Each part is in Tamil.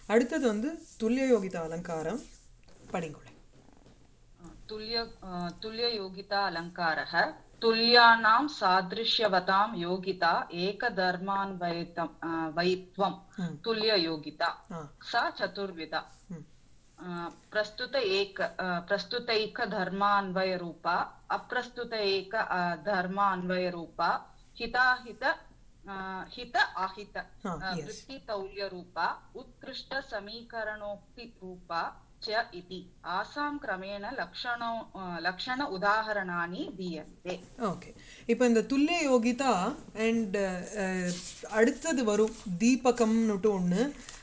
அடுத்தது வந்து துல்லிய யோகிதா அலங்காரம் படிங்கோளே. तुल्य तुल्ययोगिता अलङ्कारः तुल्यानां सादृश्यवतां योगिता एकधर्मान्वयितं वयित्वं ம் तुल्ययोगिता ஆ सा चतुर्विधा ம் प्रस्तुत एक धर्मान्वयरूपा अप्रस्तुत एक धर्मान्वयरूपा हिताहित हित आहित ஆ எஸ் वृत्तितौल्यरूपा उत्कृष्टसमीकरणोक्तिरूपा च इति आसां क्रमेण लक्षण उदाहरणानि दीयन्ते. ஓகே. இப்போ இந்த துல்லிய யோகிதா அண்ட் அடுத்தது வரும் தீபகம்னுட்டு ஒன்று.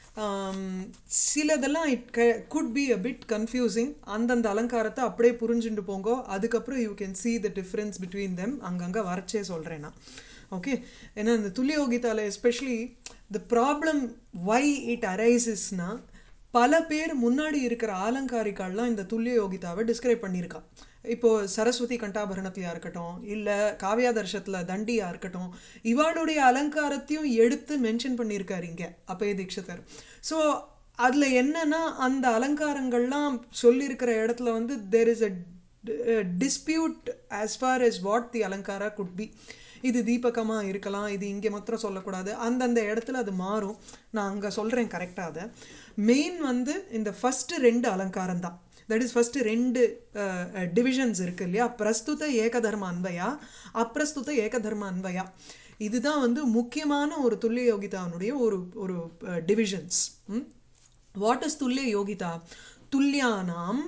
சிலதெல்லாம் it could be a bit confusing. அந்தந்த அலங்காரத்தை அப்படியே புரிஞ்சுட்டு போங்கோ. அதுக்கப்புறம் you can see the difference between them. அங்கங்கே வரைச்சே சொல்கிறேன் நான். ஓகே. ஏன்னா இந்த துல்லிய யோகிதாவில் especially the problem why it அரைசஸ்னா பல பேர் முன்னாடி இருக்கிற ஆலங்காரிக்கால்லாம் இந்த துல்லிய யோகிதாவை டிஸ்கிரைப் பண்ணியிருக்கா. இப்போது சரஸ்வதி கண்டாபரணத்தையாக இருக்கட்டும், இல்லை காவியாதர்ஷத்தில் தண்டியாக இருக்கட்டும், இவாளுடைய அலங்காரத்தையும் எடுத்து மென்ஷன் பண்ணியிருக்காரு இங்கே அப்பய தீட்சிதர். ஸோ அதில் என்னன்னா அந்த அலங்காரங்கள்லாம் சொல்லியிருக்கிற இடத்துல வந்து there is a dispute as far as what the alankara could be. இது தீபகமாக இருக்கலாம், இது இங்கே மாத்திரம் சொல்லக்கூடாது, அந்தந்த இடத்துல அது மாறும். நான் அங்கே சொல்கிறேன் கரெக்டாக. அதை மெயின் வந்து இந்த ஃபஸ்ட்டு ரெண்டு அலங்காரம் தான். தட் இஸ் ஃபஸ்ட்டு ரெண்டு டிவிஷன்ஸ் இருக்குது இல்லையா, பிரஸ்துத ஏகதர்ம அன்வயா, அப்பிரஸ்துத ஏகதர்ம அன்வயா. இதுதான் வந்து முக்கியமான ஒரு துல்லிய யோகிதாவுடைய ஒரு ஒரு டிவிஷன்ஸ். வாட் இஸ் துல்லிய யோகிதா? துல்லியானாம்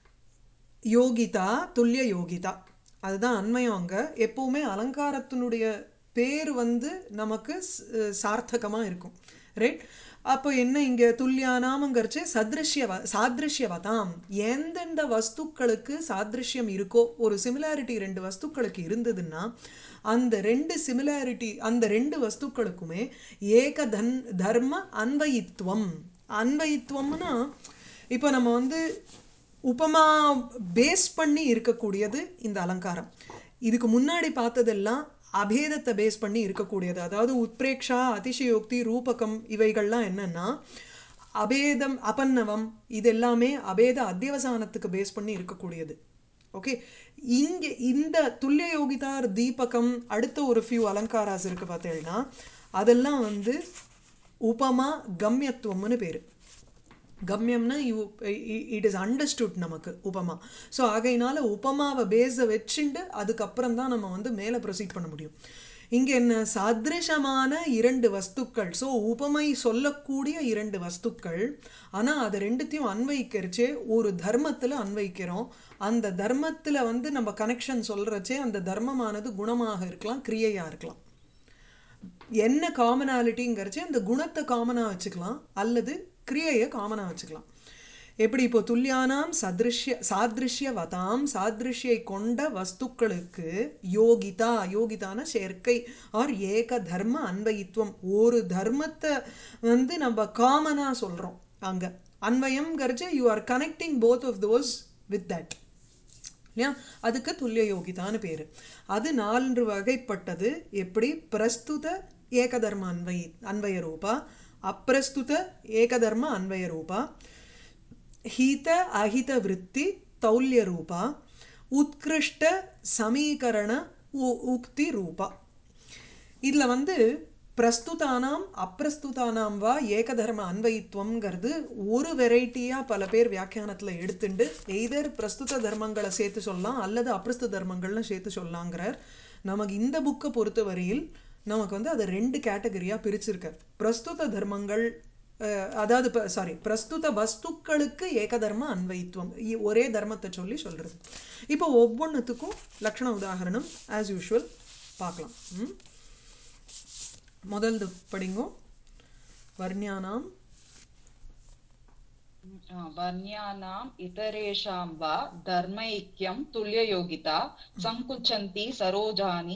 யோகிதா, துல்லிய யோகிதா, அதுதான் அண்மையம். அங்கே எப்போவுமே அலங்காரத்தினுடைய பேர் வந்து நமக்கு சார்த்தகமாக இருக்கும், ரைட்? அப்போ என்ன இங்கே துல்லியானாமங்கிறச்சு சாதிருஷ்யவதாம், எந்தெந்த வஸ்துக்களுக்கு சாதிருஷ்யம் இருக்கோ, ஒரு சிமிலாரிட்டி ரெண்டு வஸ்துக்களுக்கு இருந்ததுன்னா அந்த ரெண்டு சிமிலாரிட்டி அந்த ரெண்டு வஸ்துக்களுக்குமே ஏக தர்ம அன்வயித்துவம். அன்வயித்துவம்னா இப்போ நம்ம வந்து உபமா பேஸ் பண்ணி இருக்கக்கூடியது இந்த அலங்காரம். இதுக்கு முன்னாடி பார்த்ததெல்லாம் அபேதத்தை பேஸ் பண்ணி இருக்கக்கூடியது. அதாவது உத்பிரேக்ஷா, அதிசயோக்தி, ரூபகம் இவைகள்லாம் என்னென்னா அபேதம், அபன்னவம், இது எல்லாமே அபேத அத்தியவசானத்துக்கு பேஸ் பண்ணி இருக்கக்கூடியது. ஓகே. இங்கே இந்த துல்லிய யோகிதார் தீபகம் அடுத்த ஒரு ஃபியூ அலங்காராஸ் இருக்குது பார்த்தீங்கன்னா அதெல்லாம் வந்து உபமா கம்யத்துவம்னு பேர். கம்யம்னா இட் இஸ் அண்டர்ஸ்டுட் நமக்கு உபமா. ஸோ ஆகையினால உபமாவை பேஸை வச்சுண்டு அதுக்கப்புறம் தான் நம்ம வந்து மேலே ப்ரொசீட் பண்ண முடியும். இங்கே என்ன சாதிருஷமான இரண்டு வஸ்துக்கள், ஸோ உபமை சொல்லக்கூடிய இரண்டு வஸ்துக்கள், ஆனால் அதை ரெண்டுத்தையும் அன்வைக்கிறச்சே ஒரு தர்மத்தில் அன்வைக்கிறோம். அந்த தர்மத்தில் வந்து நம்ம கனெக்ஷன் சொல்கிறச்சே அந்த தர்மமானது குணமாக இருக்கலாம், கிரியையாக இருக்கலாம். என்ன காமனாலிட்டிங்கிறச்சு அந்த குணத்தை காமனாக வச்சுக்கலாம் அல்லது கிரியையை காமனாக வச்சுக்கலாம். எப்படி இப்போ துல்லியானாம் சாதிருஷ்யவதாம், சாதிருஷ்யை கொண்ட வஸ்துக்களுக்கு யோகிதா, யோகிதான சேர்க்கை ஆர் ஏக தர்ம அன்வயித்துவம், ஒரு தர்மத்தை வந்து நம்ம காமனாக சொல்கிறோம். அங்கே அன்வயம்ங்கிறச்சு you are connecting both of those with that இல்லையா, அதுக்கு துல்லிய யோகிதான்னு பேர். அது 4 வகைப்பட்டது. எப்படி? பிரஸ்துத ஏகதர்ம அன்வய ரூபா, அப்பிரஸ்துத ஏகதர்ம அன்வய ரூபா, ஹீத அஹித விருத்தி தௌல்ய ரூபா, உத்கிருஷ்ட சமீகரண உக்தி ரூபா. இதில் வந்து பிரஸ்துதானாம் அப்பிரஸ்துதானாம் வா ஏகதர்ம அன்வயித்துவங்கிறது ஒரு வெரைட்டியாக பல பேர் வியாக்கியானத்தில் எடுத்துட்டு எய்தர் பிரஸ்துத தர்மங்களை சேர்த்து சொல்லலாம் அல்லது அப்பிரஸ்துத தர்மங்கள்னு சேர்த்து சொல்லலாங்கிறார். நமக்கு இந்த புக்கை பொறுத்த வரையில் நமக்கு வந்து அதை 2 கேட்டகரியாக பிரிச்சிருக்கார். பிரஸ்துத தர்மங்கள், அதாவது பிரஸ்துத வஸ்துக்களுக்கு ஏகதர்ம அன்வயித்துவம், ஒரே தர்மத்தை சொல்லி சொல்கிறது. இப்போ ஒவ்வொன்றுத்துக்கும் லக்ஷண உதாகரணம் ஆஸ் யூஷுவல் பார்க்கலாம். முதல்து படிங்கோ. வர்ணியானாம் वर्ण्यानाम् इतरेषां वा धर्मैक्यं तुल्ययोगिता सङ्कुचन्ति सरोजानि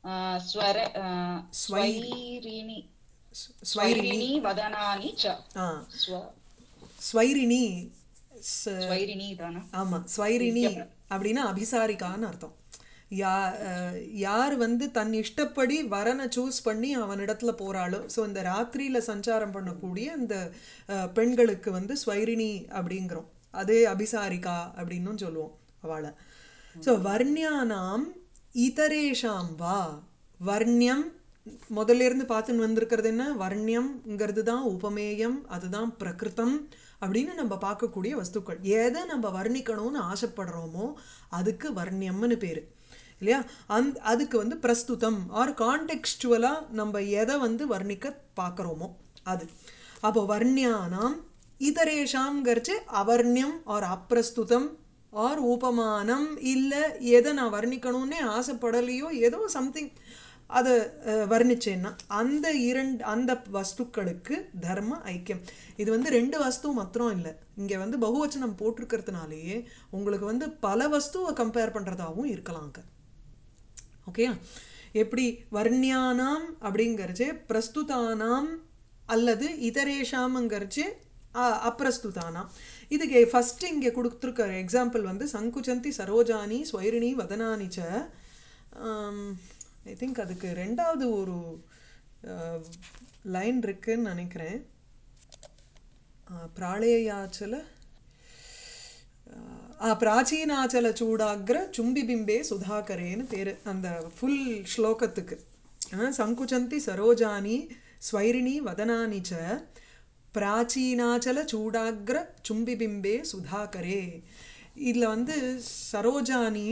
स्वैरिणि ஸ்வைரிணி. स्वैरिणी वदनानि च ஆ स्व ஸ்வைரிணி. स्वैरिणी தான. ஆமாம், ஸ்வைரிணி அப்படின்னா அபிசாரிக்கான்னு அர்த்தம். யா யார் வந்து தன் இஷ்டப்படி வரனை சூஸ் பண்ணி அவனிடத்துல போகிறாளோ, ஸோ இந்த ராத்திரியில் சஞ்சாரம் பண்ணக்கூடிய அந்த பெண்களுக்கு வந்து ஸ்வைரிணி அப்படிங்கிறோம். அதே அபிசாரிகா அப்படின்னும் சொல்லுவோம் அவளை. ஸோ வர்ணியானாம் இதரேஷாம் வா. வர்ணியம் முதல்ல இருந்து பார்த்துன்னு வந்திருக்கிறது என்ன? வர்ணியம்ங்கிறது தான் உபமேயம், அதுதான் பிரகிருதம் அப்படின்னு நம்ம பார்க்கக்கூடிய வஸ்துக்கள். எதை நம்ம வர்ணிக்கணும்னு ஆசைப்படுறோமோ அதுக்கு வர்ணியம்னு பேர் இல்லையா? அதுக்கு வந்து பிரஸ்துதம் ஆர் கான்டெக்ஸ்டுவலாக நம்ம எதை வந்து வர்ணிக்க பார்க்குறோமோ அது. அப்போ வர்ணியானாம் இதரேஷாம்ங்கிறச்சு அவர்ணியம் ஆர் அப்பிரஸ்துதம் ஆர் உபமானம், இல்லை எதை நான் வர்ணிக்கணும்னே ஆசைப்படலையோ ஏதோ சம்திங் அதை வர்ணிச்சேன்னா அந்த வஸ்துக்களுக்கு தர்ம ஐக்கியம். இது வந்து ரெண்டு வஸ்து மாத்திரம் இல்லை, இங்கே வந்து பகுவச்சனம் போட்டிருக்கிறதுனாலேயே உங்களுக்கு வந்து பல வஸ்துவை கம்பேர் பண்ணுறதாகவும் இருக்கலாங்க. ஓகேயா? எப்படி வர்ணியானாம் அப்படிங்கிறச்சே பிரஸ்துதானாம் அல்லது இதரேஷாம்ங்கிறச்சே அப்பிரஸ்துதானாம். இதுக்கு ஃபஸ்ட்டு இங்கே கொடுத்துருக்க எக்ஸாம்பிள் வந்து சங்குச்சந்தி சரோஜானி ஸ்வைரிணி வதனானிச்ச. ஐ திங்க் அதுக்கு ரெண்டாவது ஒரு லைன் இருக்குன்னு நினைக்கிறேன். பிராளேயாச்சல பிராச்சீனாச்சல சூடாகிர சும்பிபிம்பே சுதாகரேன்னு பேர் அந்த ஃபுல் ஸ்லோகத்துக்கு. சங்குச்சந்தி சரோஜானி ஸ்வைரிணி வதனானிச்ச பிராச்சீனாச்சல சூடாகிர சும்பிபிம்பே சுதாகரே. இதில் வந்து சரோஜானி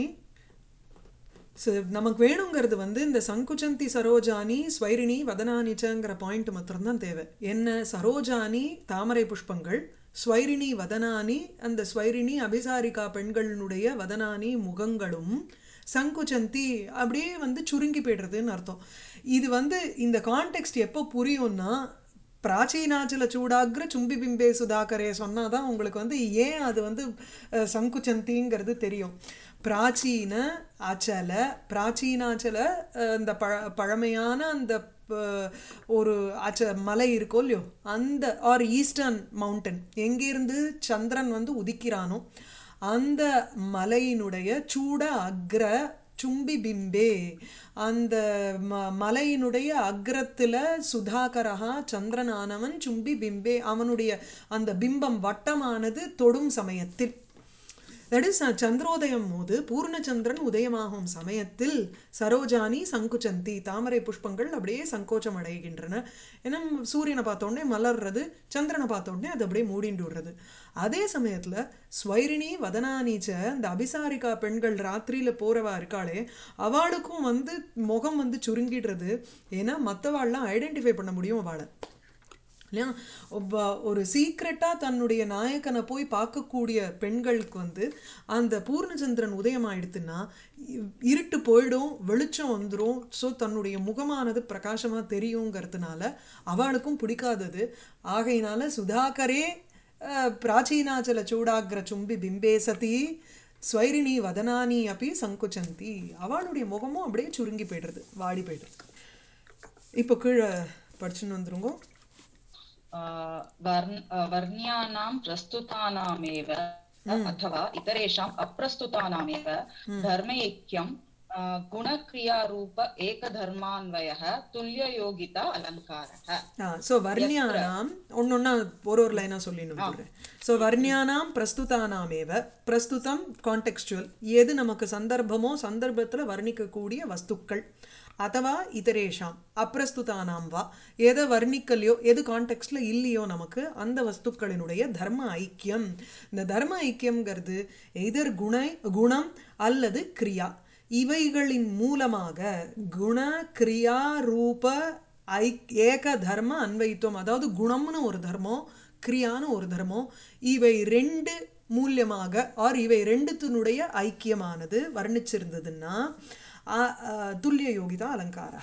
நமக்கு வேணுங்கிறது வந்து இந்த சங்குச்சந்தி சரோஜானி ஸ்வைரிணி வதனானிச்சங்கிற பாயிண்ட் மாத்திரம்தான் தேவை. என்ன? சரோஜானி தாமரை புஷ்பங்கள், ஸ்வைரிணி வதனானி அந்த ஸ்வைரிணி அபிசாரிகா பெண்களினுடைய வதனானி முகங்களும், சங்குச்சந்தி அப்படியே வந்து சுருங்கி போய்டுறதுன்னு அர்த்தம். இது வந்து இந்த கான்டெக்ஸ்ட் எப்போ புரியும்னா, பிராச்சீனாச்சல சூடாகிர சும்பி பிம்பே சுதாகரே சொன்னால் தான் உங்களுக்கு வந்து ஏன் அது வந்து சங்குச்சந்திங்கிறது தெரியும். பிராச்சீன அச்சல, பிராச்சீனாச்சல அந்த பழமையான அந்த ஒரு மலை இருக்கோ இல்லையோ அந்த ஆர் ஈஸ்டர்ன் மவுண்டன் எங்கேருந்து சந்திரன் வந்து உதிக்கிறானோ அந்த மலையினுடைய சூட அக்ர சும்பி பிம்பே, அந்த மலையினுடைய அக்ரத்தில் சுதாகரஹா சந்திரனானவன் சும்பி பிம்பே அவனுடைய அந்த பிம்பம் வட்டமானது தொடும் சமயத்தில், தட் இஸ் சந்திரோதயம் போது பூர்ணச்சந்திரன் உதயமாகும் சமயத்தில் சரோஜானி சங்குச்சந்தி தாமரை புஷ்பங்கள் அப்படியே சங்கோச்சம் அடைகின்றன. ஏன்னா சூரியனை பார்த்தோடனே மலர்றது, சந்திரனை பார்த்தோடனே அது அப்படியே மூடிண்டு விடுறது. அதே சமயத்தில் ஸ்வைரிணி வதனானீச்ச இந்த அபிசாரிகா பெண்கள் ராத்திரியில் போகிறவா இருக்காளே அவளுக்கும் வந்து முகம் வந்து சுருங்கிடுறது. ஏன்னா மற்றவாள்லாம் ஐடென்டிஃபை பண்ண முடியும் அவளை இல்லையா? ஒரு சீக்ரெட்டாக தன்னுடைய நாயக்கனை போய் பார்க்கக்கூடிய பெண்களுக்கு வந்து அந்த பூர்ணச்சந்திரன் உதயமாயிடுத்துன்னா இருட்டு போயிடும், வெளிச்சம் வந்துடும். ஸோ தன்னுடைய முகமானது பிரகாசமாக தெரியுங்கிறதுனால அவளுக்கும் பிடிக்காதது. ஆகையினால சுதாகரே பிராச்சீனாச்சல சூடாகிர சும்பி பிம்பே சதி ஸ்வைரிணி வதனானி அப்படி சங்குச்சந்தி, அவளுடைய முகமும் அப்படியே சுருங்கி போய்டுறது, வாடி போய்டுறது. இப்போ கீழே படிச்சுன்னு வந்துருங்க. वर्ण्यानां प्रस्तुतानामेव अथवा इतरेषाम् अप्रस्तुतानामेव धर्मैक्यं गुणक्रियारूप एकधर्मान्वयः तुल्ययोगिता अलङ्कारः. ஸோ வர்ணியானாம் ஒன்னொன்னா ஒரு லைனாக சொல்லின்னு. ஸோ வர்ணியானாம் பிரஸ்துதானாமேவ, பிரஸ்துதம் கான்டெக்ஸ்டுவல், எது நமக்கு சந்தர்ப்பமோ சந்தர்ப்பத்தில் வர்ணிக்கக்கூடிய வஸ்துக்கள், அதுவா இதரேஷாம் அப்பிரஸ்துதானாம் வா, எதை வர்ணிக்கலையோ எது கான்டெக்ஸ்டில் இல்லையோ நமக்கு அந்த வஸ்துக்களினுடைய தர்ம ஐக்கியம். இந்த தர்ம ஐக்கியம்ங்கிறது எதர் குணம் அல்லது கிரியா, இவைகளின் மூலமாக குண கிரியா ரூப ஏக தர்ம அன்வைத்துவம், அதாவது குணம்னு ஒரு தர்மம் கிரியான்னு ஒரு தர்மம், இவை ரெண்டு மூலியமாக ஆர் இவை ரெண்டுத்தினுடைய ஐக்கியமானது வர்ணிச்சிருந்ததுன்னா துல்லிய யோகிதா அலங்காரः.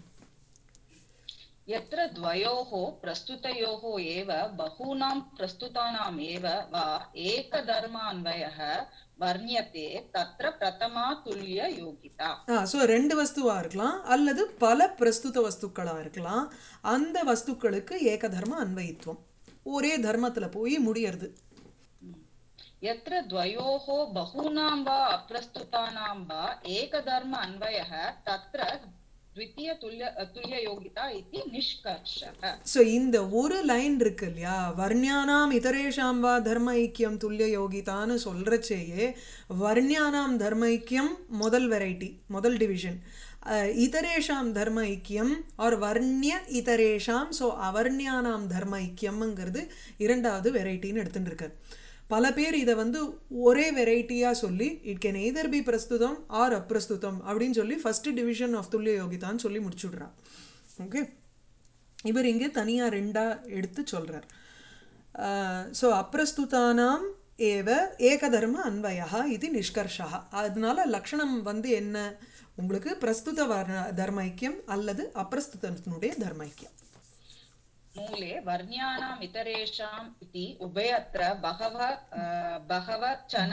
यत्र द्वयोः प्रस्तुतयोः एव बहूनां प्रस्तुतानाम् एव वा एकधर्मान्वयः வர்ணியதே தத்ர பிரதமா துல்லிய யோகிதா. ஸோ ரெண்டு வஸ்துவா இருக்கலாம் அல்லது பல பிரஸ்துத வஸ்துக்களா இருக்கலாம். அந்த வஸ்துக்களுக்கு ஏக தர்ம அன்வயித்துவம், ஒரே தர்மத்தில் போய் முடியறது. यत्र द्वयोः बहूनां वा अप्रस्तुतानां वा एकधर्म अन्वयः तत्र तुल्ययोगिता इति निष्कर्षः. ஸோ இந்த ஒரு லைன் இருக்கு இல்லையா, வர்ணியானாம் இதரேஷாம் வா தர்ம ஐக்கியம் துல்லிய யோகிதான்னு சொல்கிறச்சேயே வர்ணியானாம் தர்ம ஐக்கியம் முதல் வெரைட்டி, முதல் டிவிஷன். இதரேஷாம் தர்ம ஐக்கியம் ஆர் வர்ணிய இதரேஷாம், ஸோ அவர்ணியானாம் தர்ம ஐக்கியம்ங்கிறது இரண்டாவது வெரைட்டின்னு எடுத்துட்டு இருக்கார். பல பேர் இதை வந்து ஒரே வெரைட்டியாக சொல்லி it can either be prastutam or aprastutam அப்படின்னு சொல்லி ஃபஸ்ட்டு டிவிஷன் ஆஃப் துல்லிய யோகிதான்னு சொல்லி முடிச்சுடுறா. ஓகே, இவர் இங்கே தனியாக ரெண்டாக எடுத்து சொல்கிறார். ஸோ அப்பிரஸ்துதானாம் ஏவ ஏகதர்ம அன்வயா இது நிஷ்கர்ஷா. அதனால லக்ஷணம் வந்து என்ன, உங்களுக்கு பிரஸ்துத தர்மைக்கியம் அல்லது அப்பிரஸ்துதனுடைய தர்மைக்கியம். मूले वर्ण्यानाम् इतरेषाम् इति उभयत्र बहुवचन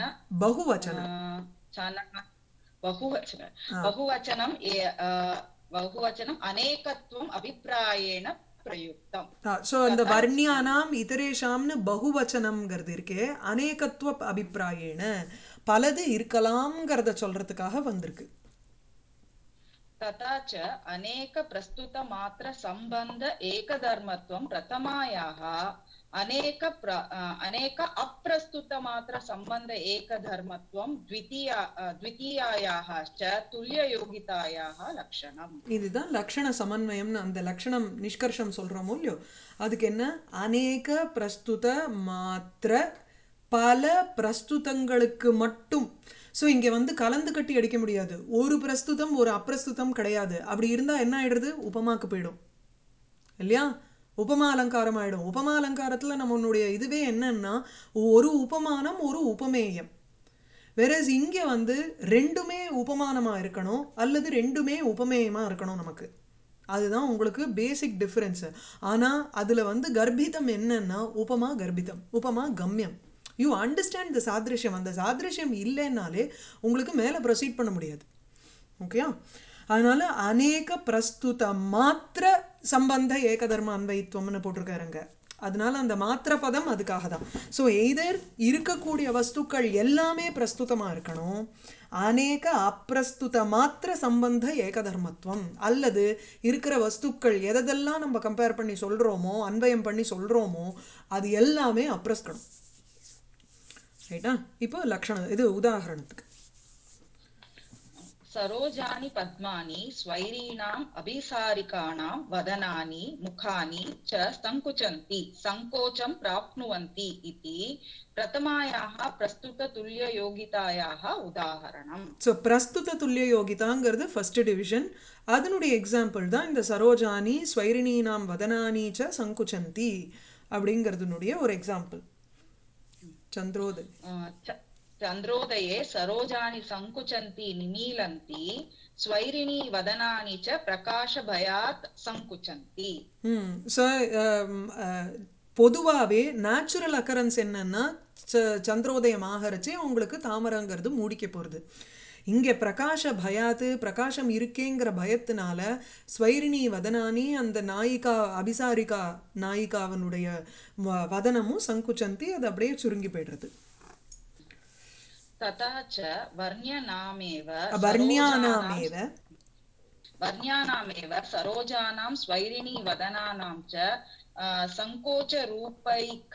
बहुवचनम् अनेकत्वम् अभिप्रायेण प्रयुक्तम्. ஸோ அந்த வர்ணியானாம் இதரேஷாம்னு பகுவச்சனம்ங்கிறது இருக்கே அநேகத்துவ அபிப்பிராயேன பலது இருக்கலாம்ங்கிறத சொல்றதுக்காக வந்திருக்கு. तथा च अनेक प्रस्तुत मात्र संबंध एकधर्मत्वं प्रथमायाः अनेक अप्रस्तुत मात्र संबंध एकधर्मत्वं द्वितीयायाः च तुल्ययोगितायाः लक्षणम्. இதுதான் லக்ஷண சமன்வயம்னு அந்த லக்ஷணம் நிஷ்கர்ஷம் சொல்கிறோமோ இல்லையோ, அதுக்கு என்ன, அநேக பிரஸ்துத மாத்திர பல பிரஸ்துதங்களுக்கு மட்டும். ஸோ இங்கே வந்து கலந்து கட்டி அடிக்க முடியாது, ஒரு பிரஸ்துதம் ஒரு அப்பிரஸ்துதம் கிடையாது. அப்படி இருந்தால் என்ன ஆகிடுது, உபமாக்கு போயிடும் இல்லையா, உபமா அலங்காரம் ஆகிடும். உபமா அலங்காரத்தில் நம்மளுடைய இதுவே என்னன்னா ஒரு உபமானம் ஒரு உபமேயம். வேறஸ் இங்கே வந்து ரெண்டுமே உபமானமாக இருக்கணும் அல்லது ரெண்டுமே உபமேயமாக இருக்கணும் நமக்கு. அதுதான் உங்களுக்கு பேசிக் டிஃப்ரென்ஸு. ஆனால் அதில் வந்து கர்ப்பிதம் என்னன்னா உபமா கர்ப்பிதம், உபமா கம்யம். You understand the சாதிருஷ்யம். அந்த சாதிருஷ்யம் இல்லைன்னாலே உங்களுக்கு மேலே ப்ரொசீட் பண்ண முடியாது. ஓகேயா, அதனால அநேக பிரஸ்துத மாத்திர சம்பந்த ஏகதர்ம அன்வயித்துவம்னு போட்டிருக்காருங்க. அதனால அந்த மாத்திர பதம் அதுக்காக தான். ஸோ எய்தர் இருக்கக்கூடிய வஸ்துக்கள் எல்லாமே பிரஸ்துதமாக இருக்கணும், அநேக அப்பிரஸ்துத மாத்திர சம்பந்த ஏகதர்மத்துவம், அல்லது இருக்கிற வஸ்துக்கள் எதெல்லாம் நம்ம கம்பேர் பண்ணி சொல்கிறோமோ அன்வயம் பண்ணி சொல்கிறோமோ அது எல்லாமே அப்பிரஸ்கணும். ரைட்டா, இப்போ லக்ஷணம் இது உதாரணத்துக்கு सरोजानि पद्मानि स्वैरीणाम् अभिसारिकाणां वदनानि मुखानि च सङ्कुचन्ति सङ्कोचं प्राप्नुवन्ति इति प्रथमायाः प्रस्तुततुल्ययोगितायाः उदाहरणम्. ஸோ பிரஸ்துத துல்லிய யோகிதாங்கிறது ஃபர்ஸ்ட் டிவிஷன். அதனுடைய எக்ஸாம்பிள் தான் இந்த சரோஜானி ஸ்வைரிணீனாம் வதனானி ச சங்குச்சந்தி அப்படிங்கிறதுனுடைய ஒரு எக்ஸாம்பிள். चन्द्रोदये सरोजानि सङ्कुचन्ति निमीलन्ति स्वैरिणी वदनानि च प्रकाशभयात् सङ्कुचन्ति. ஸோ பொதுவாகவே நேச்சுரல் அக்கரன்ஸ் என்னன்னா சந்திரோதயம் ஆகிறச்சே உங்களுக்கு தாமரைங்கிறது மூடிக்க போகிறது. இங்கே பிரகாஷ பயாத்து பிரகாசம் இருக்கேங்கிற பயத்தினால ஸ்வைரிணி வதனானி அந்த நாயிகா அபிசாரிகா நாயிகாவனுடைய வதனமும் சங்குச்சந்தி, அது அப்படியே சுருங்கி போய்டுறது. तथा च वर्ण्यानामेव सरोजानां स्वैरिणी वदनानां च संकोचरूपैक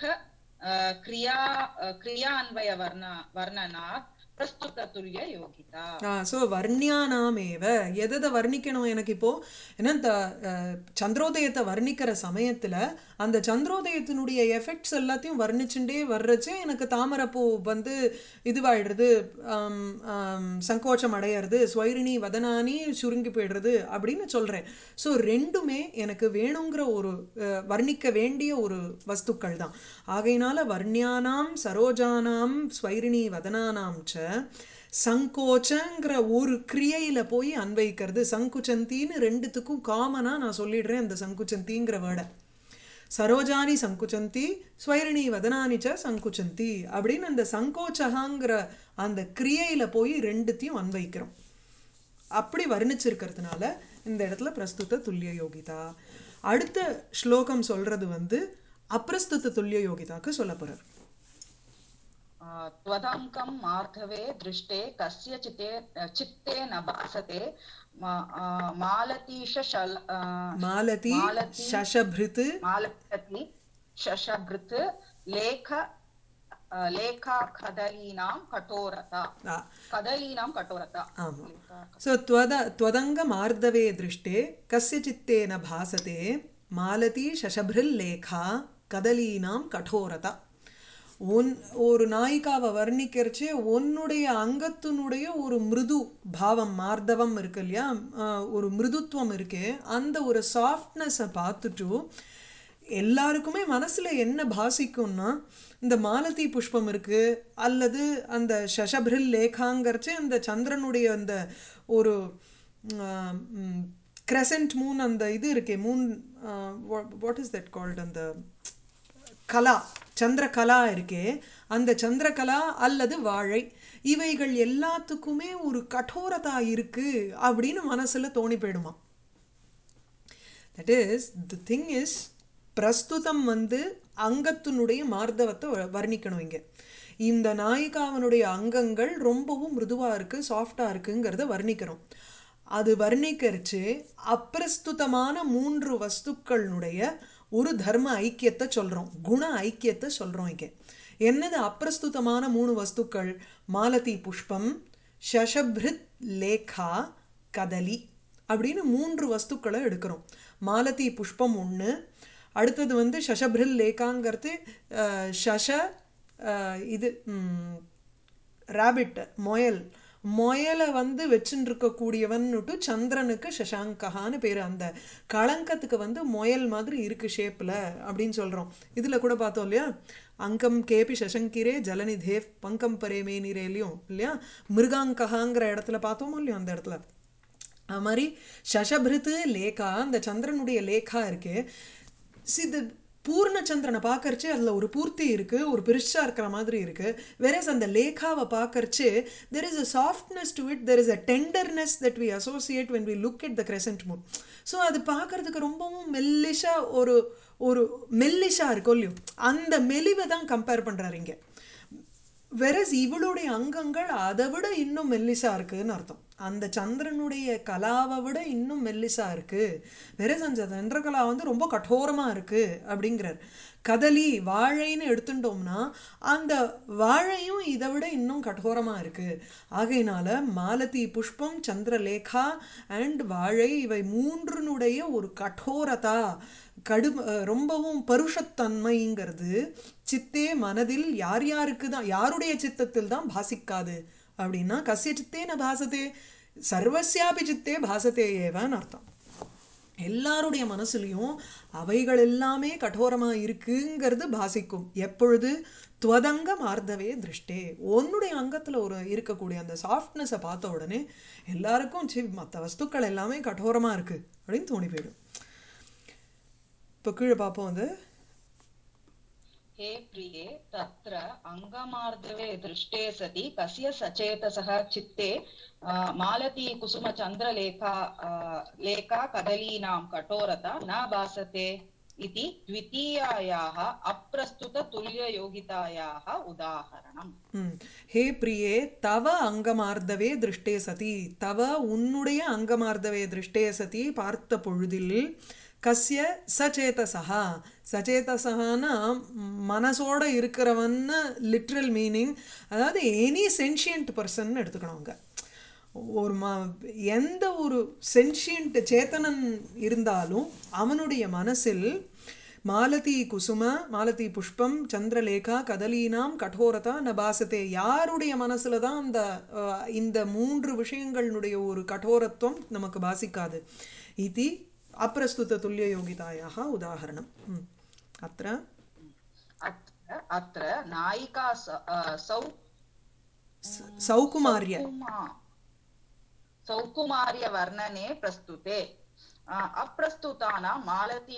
क्रियान्वय वर्णनात् प्रस्तुत तुल्य योगिता. ஸோ வர்ணியானாமேவ எதை வர்ணிக்கணும் எனக்கு இப்போது ஏன்னா இந்த சந்திரோதயத்தை வர்ணிக்கிற சமயத்தில் அந்த சந்திரோதயத்தினுடைய எஃபெக்ட்ஸ் எல்லாத்தையும் வர்ணிச்சுட்டே வர்றச்சே எனக்கு தாமரைப்பூ வந்து இதுவாயிடுறது, சங்கோச்சம் அடையிறது, ஸ்வைரிணி வதனானி சுருங்கி போயிடுறது அப்படின்னு சொல்கிறேன். ஸோ ரெண்டுமே எனக்கு வேணுங்கிற ஒரு வர்ணிக்க வேண்டிய ஒரு வஸ்துக்கள் தான். ஆகையினால வர்ணியானாம் சரோஜானாம் ஸ்வைரிணி வதனானாம் ச சங்கோச்சங்கிற ஒரு கிரியையில் போய் அன்வைக்கிறது. சங்குச்சந்தின்னு ரெண்டுத்துக்கும் காமனாக நான் சொல்லிடுறேன் அந்த சங்குச்சந்திங்கிற வேர்டை. சரோஜானி சங்குச்சந்தி ஸ்வைரிணி வதனானிச்ச சங்குச்சந்தி அப்படின்னு அந்த சங்கோச்சகாங்கிற அந்த கிரியையில் போய் ரெண்டுத்தையும் அன்வைக்கிறோம். அப்படி வர்ணிச்சிருக்கிறதுனால இந்த இடத்துல பிரஸ்துத துல்லிய யோகிதா. அடுத்த ஸ்லோகம் சொல்கிறது வந்து அப்பிரஸ்துத துல்லிய யோகிதாக்கு சொல்ல போகிறார். त्वदङ्कं मार्धवे दृष्टे कस्य चित्ते न भासते मालतीशशल மாலதி मालती சஷபிருத் मालती शशभृत् लेख लेखा कदलीनां कठोरता कदलीनां कठोरता ஆமாம். लेखा ஸோ त्वदङ्ग मार्दवे दृष्टे कस्य चित्तेन भासते மாலதி சஷபிருல் லேகா கதலீனாம் கடோரதா. ஒரு நாயிகாவை வர்ணிக்கிறச்சே உன்னுடைய அங்கத்தினுடைய ஒரு மிருது பாவம் மார்தவம் இருக்கு இல்லையா, ஒரு மிருதுத்துவம் இருக்கே, அந்த ஒரு சாஃப்ட்னஸை பார்த்துட்டு எல்லாருக்குமே மனசில் என்ன பாசிக்கும்னா இந்த மாலதி புஷ்பம் இருக்குது அல்லது அந்த சஷபிரில் லேகாங்கிறச்சு அந்த சந்திரனுடைய அந்த ஒரு கிரசன்ட் மூன் அந்த இது இருக்கே moon, what is that called, அந்த கலா சந்திரகலா இருக்கே, அந்த சந்திரகலா அல்லது வாழை இவைகள் எல்லாத்துக்குமே ஒரு கடோரதா இருக்குது அப்படின்னு மனசில் தோணி போயிடுமா. That is the thing is பிரஸ்துதம் அங்கத்தினுடைய மார்தவத்தை வர்ணிக்கணும். இங்கே இந்த நாயிகாவனுடைய அங்கங்கள் ரொம்பவும் மிருதுவாக இருக்குது சாஃப்டாக இருக்குங்கிறத வர்ணிக்கிறோம். அது வர்ணிக்கிறச்சு அப்பிரஸ்துதமான 3 வஸ்துக்களுடைய ஒரு தர்ம ஐக்கியத்தை சொல்கிறோம், குண ஐக்கியத்தை சொல்கிறோம். இங்கே என்னது அப்பிரஸ்துதமான 3 வஸ்துக்கள்? மாலதி புஷ்பம், சஷபிருத் லேகா, கதலி அப்படின்னு 3 வஸ்துக்களை எடுக்கிறோம். மாலதி புஷ்பம் ஒன்று, அடுத்தது சஷபிரில் லேகாங்கிறது சஷ இது ராபிட் மொயலை வச்சுன்னு இருக்கக்கூடியவன்னுட்டு சந்திரனுக்கு சஷாங்ககான்னு பேர். அந்த களங்கத்துக்கு முயல் மாதிரி இருக்குது ஷேப்பில் அப்படின்னு சொல்கிறோம். இதில் கூட பார்த்தோம் இல்லையா, அங்கம் கேபி சசங்கிரே ஜலநிதே பங்கம் பரேமே நீரேலையும் இல்லையா, மிருகாங்ககாங்கிற இடத்துல பார்த்தோமோ இல்லையோ அந்த இடத்துல. அது மாதிரி சஷபிருத்து லேகா, அந்த சந்திரனுடைய லேகா இருக்கு. சிது பூர்ணச்சந்திரனை பார்க்கறச்சு அதில் ஒரு பூர்த்தி இருக்குது, ஒரு பெருசாக இருக்கிற மாதிரி இருக்குது. வெரஸ் அந்த லேகாவை பார்க்கறச்சு there is a softness to it, there is a tenderness that we associate when we look at the crescent moon. So அது பார்க்கறதுக்கு ரொம்பவும் மெல்லிஷாக ஒரு மெல்லிஷாக இருக்கும் இல்லையோ, அந்த மெலிவை தான் கம்பேர் பண்ணுறாரு இங்கே. வெரஸ் இவளுடைய அங்கங்கள் அதை விட இன்னும் மெல்லிசாக இருக்குதுன்னு அர்த்தம். அந்த சந்திரனுடைய கலாவை விட இன்னும் மெல்லிசாக இருக்குது. வெரஸ் அந்த சந்திரகலா ரொம்ப கठोரமாக இருக்குது அப்படிங்கிறார். கதலி வாழைன்னு எடுத்துட்டோம்னா அந்த வாழையும் இதை விட இன்னும் கठोரமாக இருக்குது. ஆகையினால மாலதி புஷ்பம், சந்திரலேகா அண்ட் வாழை இவை 3னுடைய ஒரு கடோரதா ரொம்பவும் பருஷத்தன்மைங்கிறது சித்தே மனதில் யார் யாருக்கு தான், யாருடைய சித்தத்தில் தான் பாசிக்காது அப்படின்னா கசிய சித்தே ந பாசத்தே சர்வஸ்யாபி சித்தே பாசத்தே ஏவன்னு அர்த்தம். எல்லாருடைய மனசுலையும் அவைகள் எல்லாமே கடோரமாக இருக்குங்கிறது பாசிக்கும். எப்பொழுது? துவதங்க மார்தவே திருஷ்டே, உன்னுடைய அங்கத்தில் இருக்கக்கூடிய அந்த சாஃப்ட்னஸை பார்த்த உடனே எல்லாருக்கும் மற்ற வஸ்துக்கள் எல்லாமே கடோரமாக இருக்குது அப்படின்னு தோணி போயிடும். இப்போ கீழே பார்ப்போம். हे प्रिये तत्र अङ्गमार्दवे दृष्टे सति कस्य सचेतसः चित्ते मालती कुसुम चन्द्रलेखा लेखा कदलीनां कठोरता न भासते इति द्वितीयायाः अप्रस्तुततुल्ययोगितायाः उदाहरणम्. हे प्रिये तव अङ्गमार्दवे दृष्टे सति, तव उन्नुடைய அங்கமார்தவே திருஷ்டே சதி பார்த்த பொழுதில் கஸ்ய சச்சேதசா, சச்சேதசான்னா மனசோட இருக்கிறவன்னு லிட்ரல் மீனிங், அதாவது எனி சென்ஷியன்ட் பர்சன் எடுத்துக்கணும். அங்கே ஒரு எந்த ஒரு சென்ஷியன்ட் சேத்தனன் இருந்தாலும் அவனுடைய மனசில் மாலதி குசும, மாலதி புஷ்பம், சந்திரலேகா, கதலீனாம் கடோரதா நபாசத்தே, யாருடைய மனசில் தான் இந்த 3 விஷயங்களுடைய ஒரு கடோரத்துவம் நமக்கு பாசிக்காது. இது அப்பிரஸ்துத துல்லிய யோகிதாயாः உதாரணம். அत्र अत्र नायिका सौकुमार्य वर्णने प्रस्तुते अप्रस्तुतानां मालती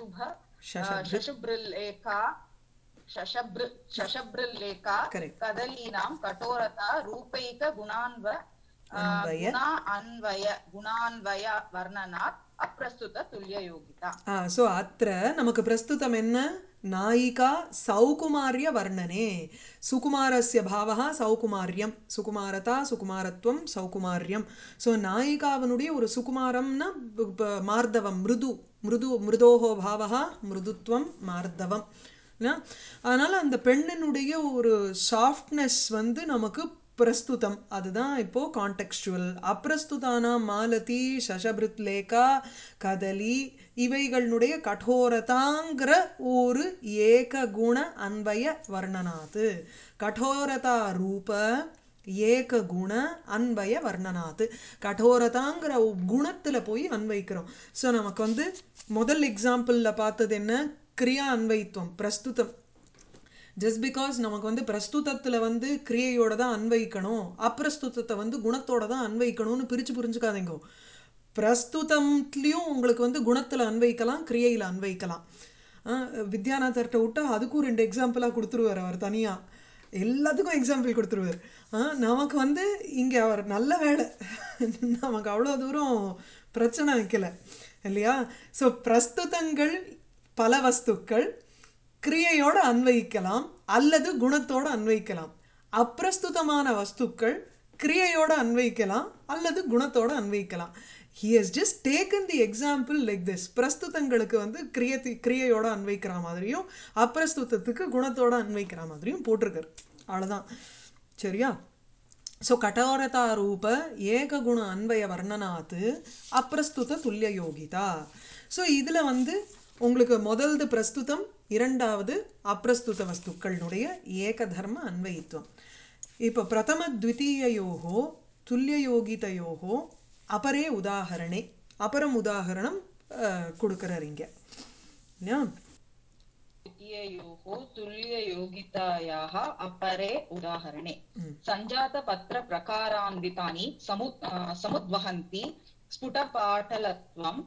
शशभृल्लेखा कदलीनां कठोरता रूपैक गुणान्वय वर्णनात् अप्रस्तुत तुल्ययोगिता ஸோ அத்த நமக்கு பிரஸ்துதம் என்ன நாயிகா சௌகுமாரிய வர்ணனே சுகுமாரஸ்ய பாவா சௌகுமாரியம் சுகுமாரதா சுகுமாரத்துவம் சௌகுமாரியம் ஸோ நாயிகாவனுடைய ஒரு சுகுமாரம்னா மார்தவம் மிருதோஹோ பாவா மிருதுத்வம் மார்தவம் அதனால் அந்த பெண்ணினுடைய ஒரு சாஃப்ட்னஸ் வந்து நமக்கு பிரஸ்துதம் அதுதான் இப்போது கான்டெக்ஸ்டுவல் அப்பிரஸ்துதானாம் மாலதி சசபிருத் லேகா கதலி இவைகளுடைய கடோரதாங்கிற ஒரு ஏக குண அன்வய வர்ணனாது கடோரதா ரூப ஏக குண அன்வய வர்ணனாது கடோரதாங்கிற குணத்தில் போய் அன்வைக்கிறோம் ஸோ நமக்கு வந்து முதல் எக்ஸாம்பிளில் பார்த்தது என்ன கிரியா அன்வைத்துவம் பிரஸ்துதம் ஜஸ்ட் பிகாஸ் நமக்கு வந்து பிரஸ்துதத்தில் வந்து கிரியையோட தான் அன்வைக்கணும் அப்பிரஸ்துதத்தை வந்து குணத்தோட தான் அன்வைக்கணும்னு பிரித்து புரிஞ்சுக்காதீங்க பிரஸ்துதம்லேயும் உங்களுக்கு வந்து குணத்தில் அன்வைக்கலாம் கிரியையில் அன்வைக்கலாம் வித்யாநாதர்கிட்ட விட்டால் அதுக்கும் 2 எக்ஸாம்பிளாக கொடுத்துருவார் அவர் தனியாக எல்லாத்துக்கும் எக்ஸாம்பிள் கொடுத்துருவார் நமக்கு வந்து இங்கே அவர் நல்ல வேலை நமக்கு அவ்வளோ தூரம் பிரச்சனை வைக்கலை இல்லையா ஸோ பிரஸ்துதங்கள் பல வஸ்துக்கள் கிரியையோடு அன்வைக்கலாம் அல்லது குணத்தோடு அன்வைக்கலாம் அப்பிரஸ்துதமான வஸ்துக்கள் கிரியையோடு அன்வைக்கலாம் அல்லது குணத்தோடு அன்வைக்கலாம் he has just taken the example like this பிரஸ்துதங்களுக்கு வந்து கிரியையோடு அன்வைக்கிற மாதிரியும் அப்பிரஸ்துதத்துக்கு குணத்தோடு அன்வைக்கிற மாதிரியும் போட்டிருக்காரு அவ்வளோதான் சரியா ஸோ கடோரதா ரூப ஏக குண அன்வய வர்ணனாத்து அப்பிரஸ்துத துல்லிய யோகிதா ஸோ இதில் வந்து உங்களுக்கு முதல்து பிரஸ்துதம் இரண்டாவது அப்பிரஸ்துத வஸ்துக்களுடைய ஏக தர்ம அன்வயித்துவம் இப்போ பிரதம த்விதீயோகோ துல்லியயோகிதையோகோ அபரே உதாகரணே அபரம் உதாகரணம் கொடுக்குறார் இங்கே द्वितीययोः तुल्ययोगितायाः अपरे उदाहरणे सञ्जातपत्रप्रकारान्वितानि समुद्वहन्ति स्फुटपाटलत्वं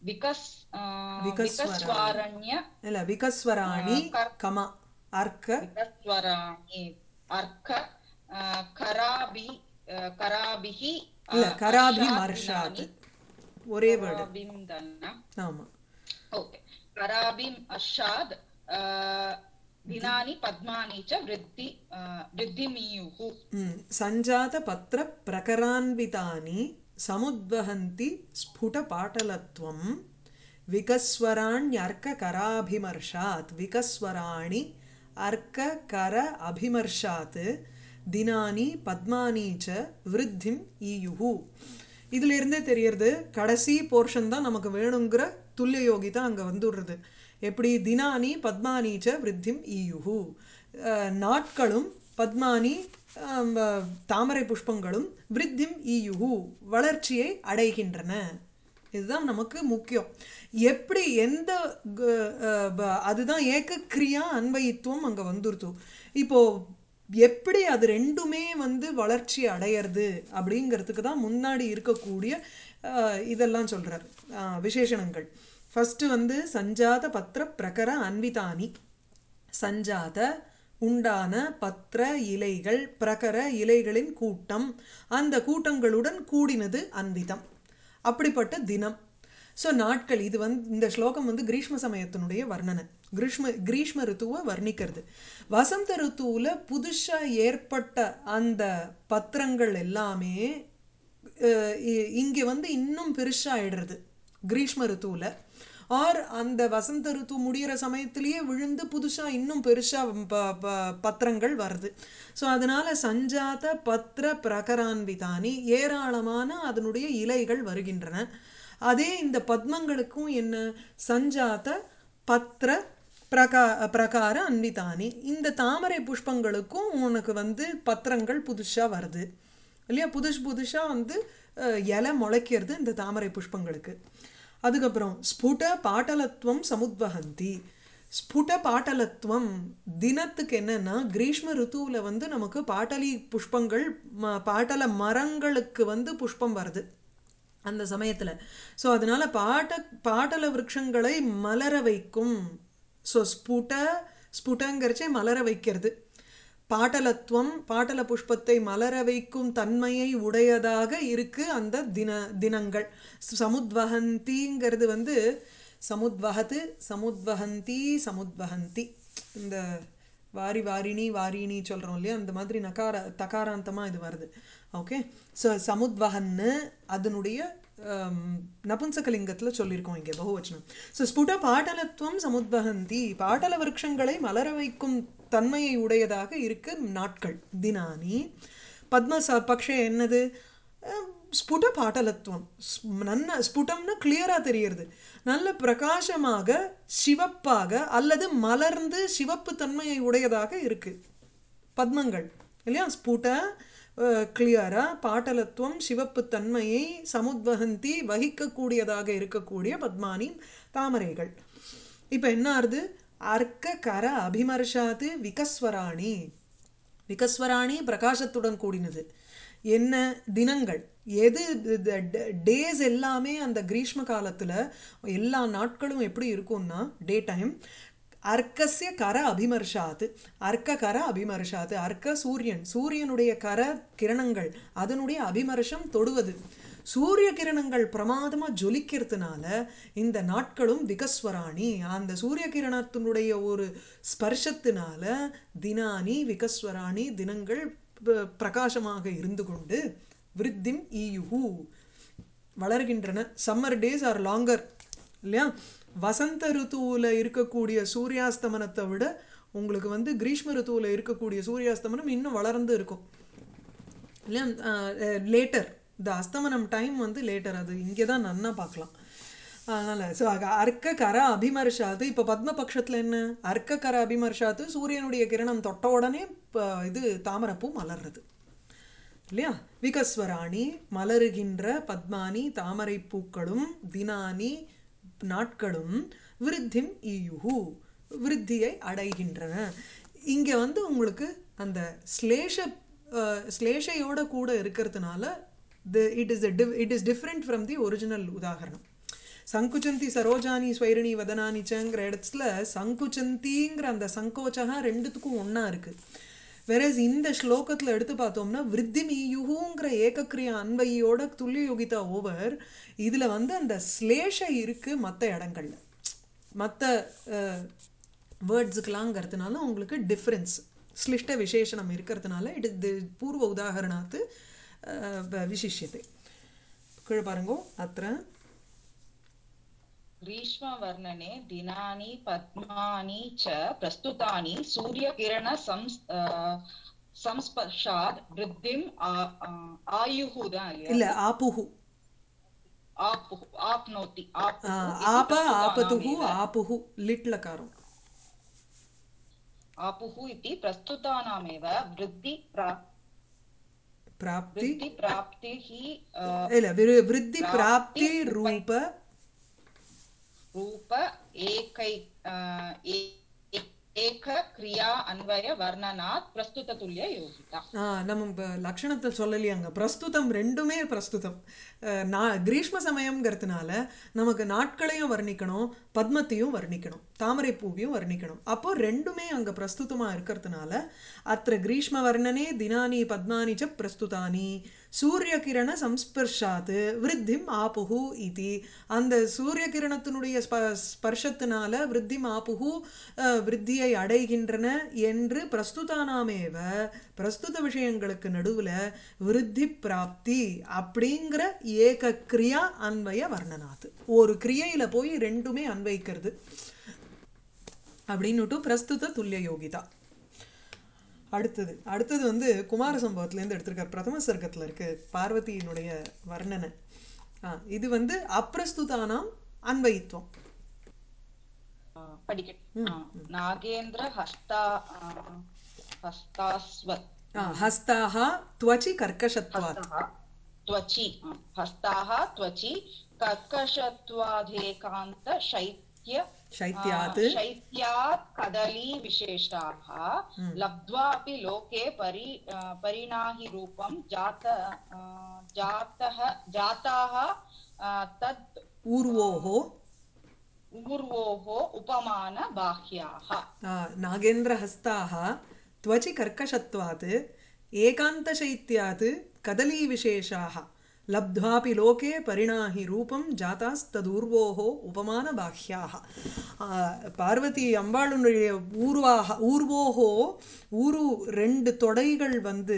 विकस्वराण्य இல்ல விகஸ்வராணி கமா அர்க்க विकस्वराणि अर्क कराभिः இல்ல கராபிமர்ஷாத் ஒரே வேர்டு ஆமா ओके कराभिम् अशाद् दिनानि पद्मानि च वृद्धिमीयुः सञ्जात पत्र प्रकरान्वितानि समुद्वहन्ति स्फुटपाटलत्वं विकस्वराण्यर्ककराभिमर्शात् विकस्वराणि अर्ककर अभिमर्शात् दिनानि पद्मानि च वृद्धिम् ईयुः இதிலிருந்தே தெரியறது கடைசி போர்ஷன் தான் நமக்கு வேணுங்கிற துல்லிய யோகிதா அங்கே வந்துடுறது எப்படி தினானி பத்மானீச்ச விருத்திம் ஈயுஹு நாட்களும் பத்மானி தாமரை புஷ்பங்களும் விருத்திம் ஈயுஹு வளர்ச்சியை அடைகின்றன இதுதான் நமக்கு முக்கியம் எப்படி எந்த அதுதான் ஏக கிரியா அன்வயித்துவம் அங்கே வந்துருத்து இப்போது எப்படி அது ரெண்டுமே வந்து வளர்ச்சி அடையிறது அப்படிங்கிறதுக்கு தான் முன்னாடி இருக்கக்கூடிய இதெல்லாம் சொல்கிறார் விசேஷணங்கள் ஃபஸ்ட்டு வந்து சஞ்சாத பத்திர பிரகர அன்விதானி சஞ்சாத உண்டான பத்திர இலைகள் பிரகர இலைகளின் கூட்டம் அந்த கூட்டங்களுடன் கூடினது அன்விதம் அப்படிப்பட்ட தினம் ஸோ நாட்கள் இது வந்து இந்த ஸ்லோகம் வந்து கிரீஷ்ம சமயத்தினுடைய வர்ணனை கிரீஷ்ம ருத்துவை வர்ணிக்கிறது வசந்த ருத்துவில் புதுசாக ஏற்பட்ட அந்த பத்திரங்கள் எல்லாமே இங்கே வந்து இன்னும் பெருசாகிடுறது கிரீஷ்ம ருத்துவில் ஆர் அந்த வசந்த ருத்து முடிகிற சமயத்திலேயே விழுந்து புதுசாக இன்னும் பெருசாக பத்திரங்கள் வருது ஸோ அதனால் சஞ்சாத பத்திர பிரகரான்விதானி ஏராளமான அதனுடைய இலைகள் வருகின்றன அதே இந்த பத்மங்களுக்கும் என்ன சஞ்சாத பத்திர பிரகார அன்விதானி இந்த தாமரை புஷ்பங்களுக்கும் உனக்கு வந்து பத்திரங்கள் புதுசாக வருது இல்லையா புதுசாக வந்து இலை முளைக்கிறது இந்த தாமரை புஷ்பங்களுக்கு அதுக்கப்புறம் ஸ்புட பாட்டலத்துவம் சமுத்வஹந்தி ஸ்புட பாட்டலத்துவம் தினத்துக்கு என்னென்னா கிரீஷ்ம ருத்துவில் வந்து நமக்கு பாட்டலி புஷ்பங்கள் பாட்டல மரங்களுக்கு வந்து புஷ்பம் வருது அந்த சமயத்தில் ஸோ அதனால் பாட்டல விருட்சங்களை மலர வைக்கும் ஸோ ஸ்புட்டங்கிறச்சே மலர வைக்கிறது பாட்டலத்துவம் பாட்டல புஷ்பத்தை மலர வைக்கும் தன்மையை உடையதாக இருக்கு அந்த தினங்கள். சமுத்வஹந்திங்கிறது வந்து சமுத்வஹத்து சமுத்வஹந்தி சமுத்வஹந்தி, இந்த வாரி வாரிணி வாரிணி சொல்கிறோம் இல்லையா, அந்த மாதிரி தகாராந்தமாக இது வருது. ஓகே, ஸோ சமுத்வஹன்னு அதனுடைய நபும்சகலிங்கத்தில் சொல்லியிருக்கோம் இங்கே பகுவச்சனம். ஸோ ஸ்புட பாட்டலத்துவம் சமுத்வஹந்தி, பாட்டல விருட்சங்களை மலர வைக்கும் தன்மையை உடையதாக இருக்கு நாட்கள் தினானி. பத்ம பக்ஷே என்னது? ஸ்புட பாட்டலத்துவம். நல்ல ஸ்புட்டம்னா கிளியராக தெரியறது, நல்ல பிரகாசமாக சிவப்பாக அல்லது மலர்ந்து சிவப்பு தன்மையை உடையதாக இருக்கு பத்மங்கள் இல்லையா. ஸ்புட கிளியரா பாட்டலத்துவம் சிவப்பு தன்மையை சமுத்வஹந்தி வகிக்கக்கூடியதாக இருக்கக்கூடிய பத்மானி தாமரைகள். இப்போ என்ன ஆறுது? அர்க்க கர அபிமர்ஷாத்து விகஸ்வராணி. விகஸ்வராணி பிரகாசத்துடன் கூடினது. என்ன தினங்கள்? எது டேஸ் எல்லாமே அந்த கிரீஷ்ம காலத்தில் எல்லா நாட்களும் எப்படி இருக்கும்னா டே டைம். அர்க்கசிய கர அபிமர்ஷாத்து, அர்க்க கர அபிமர்ஷாத்து, அர்க்க சூரியன், சூரியனுடைய கர கிரணங்கள் அதனுடைய அபிமர்ஷம் தொடுவது, சூரிய கிரணங்கள் பிரமாதமாக ஜொலிக்கிறதுனால இந்த நாட்களும் விகஸ்வராணி, அந்த சூரிய கிரணத்தினுடைய ஒரு ஸ்பர்ஷத்தினால தினானி விகஸ்வராணி தினங்கள் பிரகாசமாக இருந்து கொண்டு விருத்திம் ஈயுகு வளர்கின்றன. சம்மர் டேஸ் ஆர் லாங்கர் இல்லையா. வசந்த ருத்துவில் இருக்கக்கூடிய சூரியாஸ்தமனத்தை விட உங்களுக்கு வந்து கிரீஷ்ம ருத்துவில் இருக்கக்கூடிய சூரியாஸ்தமனம் இன்னும் வளர்ந்து இருக்கும் இல்லையா. லேட்டர் இந்த அஸ்தமனம் டைம் வந்து லேட்டர், அது இங்கே தான் நன்னா பார்க்கலாம். அதனால் ஸோ அர்க்க கர அபிமர்ஷாத்து. இப்போ பத்மபக்ஷத்தில் என்ன? அர்க்க கர அபிமர்ஷாத்து, சூரியனுடைய கிரணம் தொட்ட உடனே இது தாமரப்பூ மலர்றது இல்லையா. விகஸ்வராணி மலருகின்ற பத்மானி தாமரை பூக்களும் தினானி நாட்களும் விருத்திம் ஈயுகு விருத்தியை அடைகின்றன. இங்கே வந்து உங்களுக்கு அந்த ஸ்லேஷையோட கூட இருக்கிறதுனால it is different from the original udaharanam. சங்குச்சந்தி சரோஜானி ஸ்வைரணி வதனானிச்சங்கிற இடத்துல சங்குச்சந்திங்கிற அந்த சங்கோச்சகா ரெண்டுத்துக்கும் ஒன்றா இருக்குது. வேறஸ் இந்த ஸ்லோகத்தில் எடுத்து பார்த்தோம்னா விருத்திமீயுகுங்கிற ஏகக்கிரியா அன்வையோட துல்லிய யோகிதா ஓவர். இதில் வந்து அந்த ஸ்லேஷை இருக்குது மற்ற இடங்கள்ல மற்ற வேர்ட்ஸுக்கெலாங்கிறதுனால உங்களுக்கு டிஃப்ரென்ஸ் ஸ்லிஷ்ட விசேஷனம் இருக்கிறதுனால இது பூர்வ உதாகரணாத்து விசிஷ்யத்தை. கீழே பாருங்கோ. அத்த ग्रीष्मवर्णने दिनानि पद्मानि च प्रस्तुतानि सूर्यकिरण संस्पर्शात् वृद्धिम् आयुः இல்ல ஆப்புஹு आप्नोति ஆப ஆபதுஹு ஆப்புஹு லிட்லகாரம் आपुः इति प्रस्तुतानामेव प्राप्ति प्राप्तिः இல்ல விருத்தி பிராப்தி ரூப ஏக கிரியா அன்வய வர்ணனாத் பிரஸ்துத துல்லிய யோகிதா. நம்ம லட்சணத்தை சொல்லலையாங்க. பிரஸ்துதம் ரெண்டுமே பிரஸ்துதம். கிரீஷ்ம சமயம்ங்கிறதுனால நமக்கு நாட்களையும் வர்ணிக்கணும், பத்மத்தையும் வர்ணிக்கணும், தாமரை பூவையும் வர்ணிக்கணும். அப்போ ரெண்டுமே அங்கே பிரஸ்துதமாக இருக்கிறதுனால அத்த கிரீஷ்ம வர்ணனே தினானி பத்மானி ச பிரஸ்துதானி சூரிய கிரண சம்ஸ்பர்ஷாத்து விருத்திம் ஆப்புஹு இது. அந்த சூரிய கிரணத்தினுடைய ஸ்பர்ஷத்தினால விருத்திம் ஆப்புஹு விருத்தியை அடைகின்றன என்று பிரஸ்துதானாமேவ பிரஸ்துத விஷயங்களுக்கு நடுவில் விருத்தி பிராப்தி அப்படிங்கிற ஏக கிரியா அன்வய வர்ணனாத்து. ஒரு கிரியையில் போய் ரெண்டுமே அன்வைக்கிறது அப்படின்னுட்டு பிரஸ்துத துல்லிய யோகிதா. அடுத்தது வந்து குமார சம்பவத்திலேருந்து எடுத்திருக்கார். பிரதம சர்க்கத்தில் இருக்கு பார்வதியினுடைய வர்ணனை. இது வந்து அப்பிரஸ்துதானாம் அன்வயித்வம். நாகேந்திர ஹஸ்தாஹ த்வச்சி கர்க்கஷத்வாத் ஹஸ்தாஹ த்வச்சி கர்க்கஷத்வாதேகாந்த शैत्यात् कदली विशेषाः लब्ध्वापि लोके परिणाहि रूपं जाताः तद् ऊर्वोः उपमान बाह्याः. नागेन्द्रहस्ताः त्वचि कर्कशत्वात् एकान्तशैत्यात् कदलीविशेषाः लब्ध्वापि लोके परिणाहि रूपं जातास्तदूर्वोः उपमानबाह्याः பார்வதி அம்பாளுடைய ஊர்வோஹோ ஊரு ரெண்டு தொடைகள் வந்து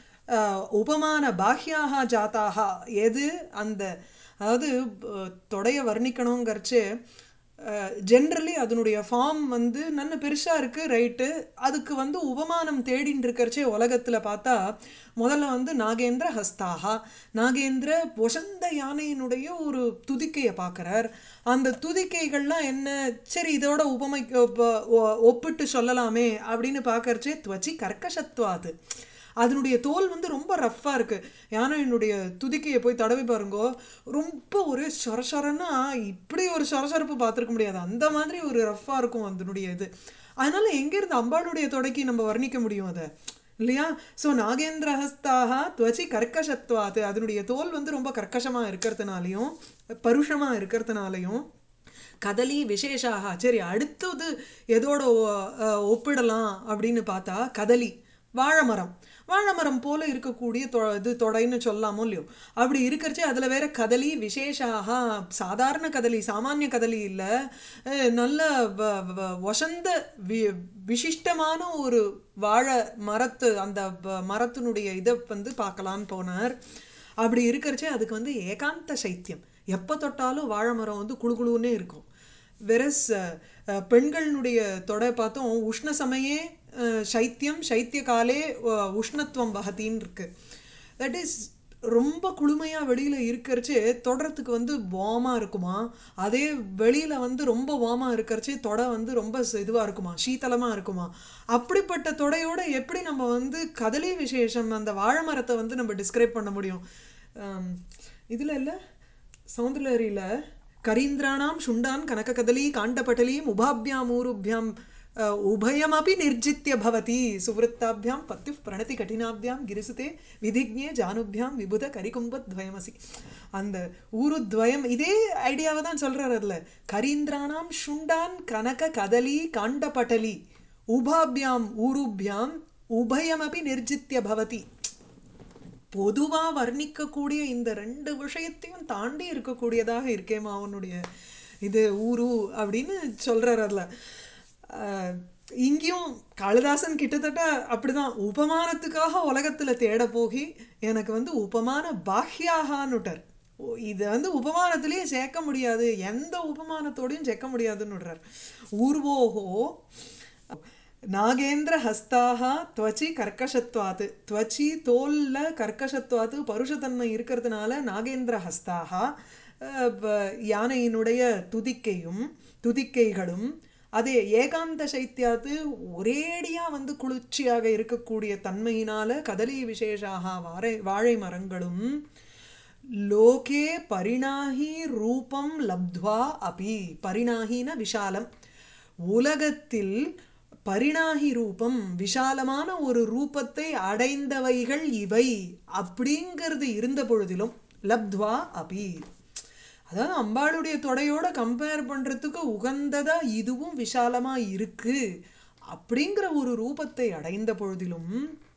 உபமான பாஹ்யாக ஜாத்தாக எது அந்த அதாவது தொடைய வர்ணிக்கணுங்கிறச்சு ஜென்ரலி அதனுடைய ஃபார்ம் வந்து நல்ல பெருசாக இருக்குது ரைட்டு அதுக்கு வந்து உபமானம் தேடின்னு இருக்கிறச்சே உலகத்தில் பார்த்தா முதல்ல வந்து நாகேந்திர ஹஸ்தாகா நாகேந்திர வசந்த யானையினுடைய ஒரு துதிக்கையை பார்க்குறார் அந்த துதிக்கைகள்லாம் என்ன சரி இதோட உபமை ஒப்பிட்டு சொல்லலாமே அப்படின்னு பார்க்கறச்சே துவச்சி கர்க்கசத்வாது அதனுடைய தோல் வந்து ரொம்ப ரஃப்பாக இருக்குது யானையினுடைய துதிக்கையை போய் தடவி பாருங்கோ ரொம்ப ஒரு சொரசொரன்னா இப்படி ஒரு சொரசொரப்பு பார்த்துருக்க முடியாது அந்த மாதிரி ஒரு ரஃப்பாக இருக்கும் அதனுடைய இது அதனால் எங்கேருந்து அம்பாளுடைய தொடைக்கு நம்ம வர்ணிக்க முடியும் அதை இல்லையா ஸோ நாகேந்திரஹஸ்தாக துவச்சி கர்க்கசத்வாது அதனுடைய தோல் வந்து ரொம்ப கர்க்கசமாக இருக்கிறதுனாலையும் பருஷமாக இருக்கிறதுனாலையும் கதலி விசேஷாக சரி அடுத்தது எதோட ஒப்பிடலாம் அப்படின்னு பார்த்தா கதலி வாழைமரம் போல இருக்கக்கூடிய இது தொடைன்னு சொல்லாமோ இல்லையோ அப்படி இருக்கிறச்சே அதில் வேற கதலி விசேஷாக சாதாரண கதலி சாமானிய கதலி இல்லை நல்ல வசந்த விசிஷ்டமான ஒரு வாழை மரத்து அந்த மரத்தினுடைய இதை வந்து பார்க்கலான்னு போனார் அப்படி இருக்கிறச்சே அதுக்கு வந்து ஏகாந்த சைத்தியம் எப்போ தொட்டாலும் வாழை மரம் வந்து குழுகுழுன்னே இருக்கும் வெரஸ் பெண்களினுடைய தொடை பார்த்தோம் உஷ்ண சமயே சைத்தியம் சைத்திய காலே உஷ்ணத்துவம் வகத்தின்னு இருக்கு தட் இஸ் ரொம்ப குளுமையாக வெளியில் இருக்கிறச்சே தொடறதுக்கு வந்து வார்மாக இருக்குமா அதே வெளியில் வந்து ரொம்ப வார்மாக இருக்கிறச்சே தொடை வந்து ரொம்ப இதுவாக இருக்குமா சீத்தளமாக இருக்குமா அப்படிப்பட்ட தொடையோடு எப்படி நம்ம வந்து கதலி விசேஷம் அந்த வாழை மரத்தை வந்து நம்ம டிஸ்கிரைப் பண்ண முடியும் இதில் இல்லை சௌந்தரலஹரியில் கரீந்திராணாம் சுண்டான் கனககதலி காண்டபட்டலீம் உபாபியாம் ஊருபியாம் உபயமபி நிர்ஜித்ய பவதி சுவృத்தாபியாம் பத்யுஃ பிரணதி கடினாபியாம் கிரிசுதே விதிக்ஞே ஜானுபியாம் விபுத கரிகும்பத்வயமசி அந்த ஊருத்வயம் இதே ஐடியாவை தான் சொல்கிறார் அதில் கரீந்திராணாம் சுண்டான் கனக கதலி காண்டபட்டலி உபாபியாம் ஊருபியாம் உபயமபி நிர்ஜித்ய பவதி பொதுவாக வர்ணிக்கக்கூடிய இந்த ரெண்டு விஷயத்தையும் தாண்டி இருக்கக்கூடியதாக இருக்கேம்மா அவனுடைய இது ஊரு அப்படின்னு சொல்கிறார் அதில் இங்கேயும் காளிதாசன் கிட்டத்தட்ட அப்படிதான் உபமானத்துக்காக உலகத்தில் தேட போகி எனக்கு வந்து உபமான பாஹ்யாகான்னுட்டார் இதை வந்து உபமானத்திலேயே சேர்க்க முடியாது எந்த உபமானத்தோடையும் சேர்க்க முடியாதுன்னு விடுறார் ஊர்வோகோ நாகேந்திர ஹஸ்தாக துவச்சி கர்க்கசத்வாத்து துவச்சி தோலில் கர்க்கசத்வாத்து பருஷத்தன்மை இருக்கிறதுனால நாகேந்திர ஹஸ்தாக யானையினுடைய துதிக்கைகளும் அதே ஏகாந்த சைத்தியாத்து ஒரேடியாக வந்து குளிர்ச்சியாக இருக்கக்கூடிய தன்மையினால கதலி விசேஷாக வாழை மரங்களும் லோகே பரிணாஹி ரூபம் லப்த்வா அபி பரிணாஹின விஷாலம் உலகத்தில் பரிணாகி ரூபம் விஷாலமான ஒரு ரூபத்தை அடைந்தவைகள் இவை அப்படிங்கிறது இருந்த பொழுதிலும் லப்த்வா அபி அதாவது அம்பாளுடைய தொடையோட கம்பேர் பண்ணுறதுக்கு உகந்ததாக இதுவும் விஷாலமாக இருக்குது அப்படிங்கிற ஒரு ரூபத்தை அடைந்த பொழுதிலும்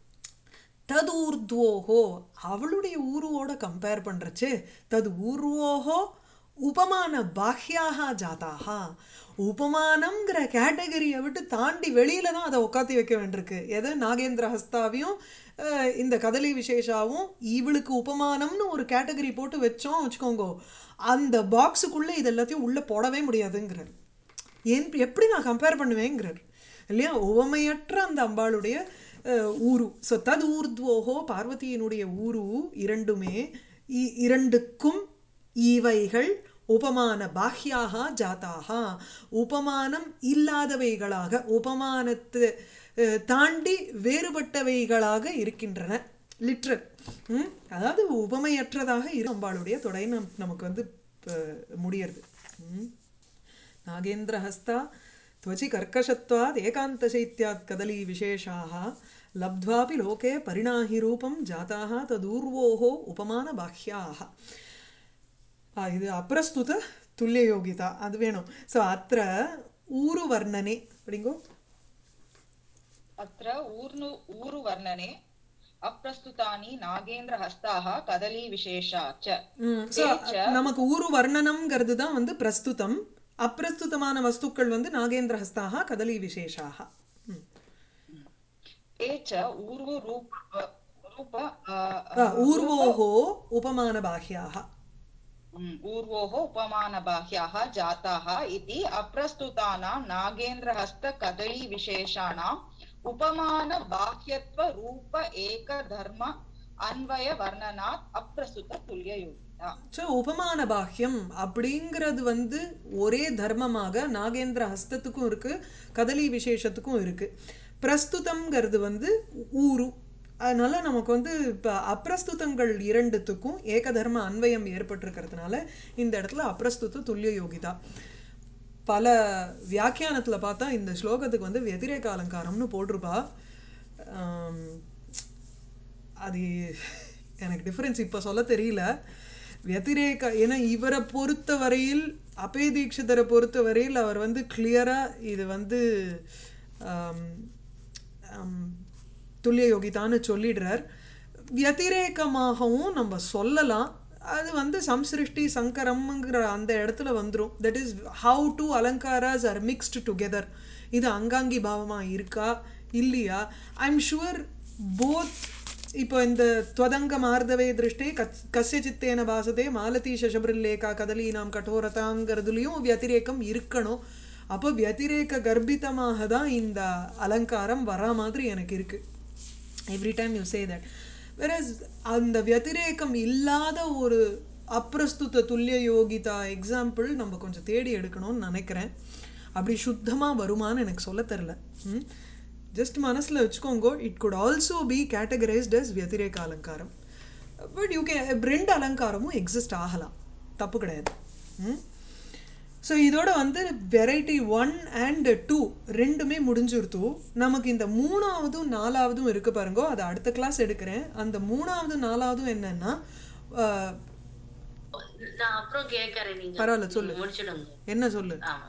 ததூர்த்வோஹோ அவளுடைய ஊருவோட கம்பேர் பண்ணுறச்சு தது ஊர்வோஹோ உபமான பாஹ்யாக ஜாதாக உபமானம்ங்கிற கேட்டகரியை விட்டு தாண்டி வெளியில தான் அதை உட்காத்தி வைக்க வேண்டியிருக்கு எது நாகேந்திர ஹஸ்தாவையும் இந்த கதலி விசேஷாவும் இவளுக்கு உபமானம்னு ஒரு கேட்டகரி போட்டு வச்சோம் வச்சுக்கோங்க அந்த பாக்ஸுக்குள்ளே இது எல்லாத்தையும் உள்ளே போடவே முடியாதுங்கிறார் எப்படி நான் கம்பேர் பண்ணுவேங்கிறார் இல்லையா உவமையற்ற அந்த அம்பாளுடைய ஊரு ஸோ தது ஊர்த்வோஹோ பார்வதியினுடைய ஊரு இரண்டுக்கும் இவைகள் உபமான பாஹ்யாக ஜாத்தாக உபமானம் இல்லாதவைகளாக உபமானத்தை தாண்டி வேறுபட்டவைகளாக இருக்கின்றன லிட்ரல் அதாவது உபமையற்றதாக அம்பாளுடைய தொடை நமக்கு வந்து முடியறது நாகேந்திர ஹஸ்தா त्वचि कर्कशत्वात् एकान्तशैत्यात् कदली विशेषाः लब्ध्वापि लोके परिणाहि रूपं जाताः तदूर्वोः उपमानबाह्याः இது அப்ரஸ்துத துல்லியயோகிதா அது வேணும் ஸோ அத்த ஊரு வர்ணனே அப்படிங்கோ अत्र ऊरुवर्णने अप्रस्तुतानि नागेन्द्रहस्ताः कदलीविशेषा च ஸோ ते च நமக்கு ஊரு வர்ணனம்ங்கிறது தான் வந்து பிரஸ்துதம். அப்பிரஸ்துதமான வஸ்துக்கள் வந்து நாகேந்திரஹஸ்தாக கதலி விசேஷாக. ते च ऊर्वरूप रूप रूप ஊர்வோஹோ உபமான பாஹ்யாக. ऊर्वोः उपमानबाह्याः जाताः इति अप्रस्तुतानां नागेन्द्रहस्तकदलीविशेषाणाम् उपमानबाह्यत्वरूप एकधर्म अन्वयवर्णनात् अप्रस्तुततुल्ययोगिता ஸோ உபமான பாஹ்யம் அப்படிங்கிறது வந்து ஒரே தர்மமாக நாகேந்திர ஹஸ்தத்துக்கும் இருக்கு, கதலி விசேஷத்துக்கும் இருக்கு. பிரஸ்துதம்ங்கிறது வந்து ஊரு. அதனால நமக்கு வந்து இப்போ அப்பிரஸ்துதங்கள் இரண்டுத்துக்கும் ஏகதர்ம அன்வயம் ஏற்பட்டிருக்கிறதுனால இந்த இடத்துல அப்பிரஸ்துத துல்லிய யோகிதா. பல வியாக்கியானத்தில் பார்த்தா இந்த ஸ்லோகத்துக்கு வந்து வத்திரேக அலங்காரம்னு போட்டிருப்பா. அது எனக்கு டிஃப்ரென்ஸ் இப்போ சொல்ல தெரியல. வத்திரேக ஏன்னா இவரை பொறுத்த வரையில் அபய தீட்சிதரை பொறுத்த வரையில் அவர் வந்து கிளியராக இது வந்து துல்லிய யோகிதான்னு சொல்லிடுறார். வத்திரேகமாகவும் நம்ம சொல்லலாம். அது வந்து சம்சிருஷ்டி சங்கரம்ங்கிற அந்த இடத்துல வந்துடும். That is how to alankaras are mixed together. இது அங்காங்கி பாவமாக இருக்கா இல்லையா? I am sure both. இப்போ இந்த துவதங்க மார்தவே திருஷ்டே கஸ்ய சித்தேன பாசதே மாலதி சசபிரில்லேகா கதலீனாம் கட்டோரதாங்கிறதுலையும் வத்திரேகம் இருக்கணும். அப்போ வத்திரேக கர்ப்பிதமாக தான் இந்த அலங்காரம் வரா மாதிரி எனக்கு இருக்குது. Every time you say that. Versus அந்த வத்திரேகம் இல்லாத ஒரு அப்பிரஸ்துத துல்லிய யோகிதா எக்ஸாம்பிள் நம்ம கொஞ்சம் தேடி எடுக்கணும்னு நினைக்கிறேன். அப்படி சுத்தமாக வருமானு எனக்கு சொல்ல தெரில. ஜஸ்ட் மனசில் வச்சுக்கோங்க. It could also be categorized as vyatireka alankaram. But you can ரெண்டு அலங்காரமும் எக்ஸிஸ்ட் ஆகலாம், தப்பு கிடையாது. ஸோ இதோட வந்து வெரைட்டி 1 and 2 ரெண்டுமே முடிஞ்சுருத்து. நமக்கு இந்த 3ஆவதும் 4ஆவதும் இருக்கு பாருங்க. அதை அடுத்த கிளாஸ் எடுக்கிறேன். அந்த 3ஆவது 4ஆவதும் என்னன்னா நான் அப்புறம் கேட்கறேன். நீங்க பரவாயில்ல சொல்லு. முடிச்சிடுங்க. என்ன சொல்லு? ஆமா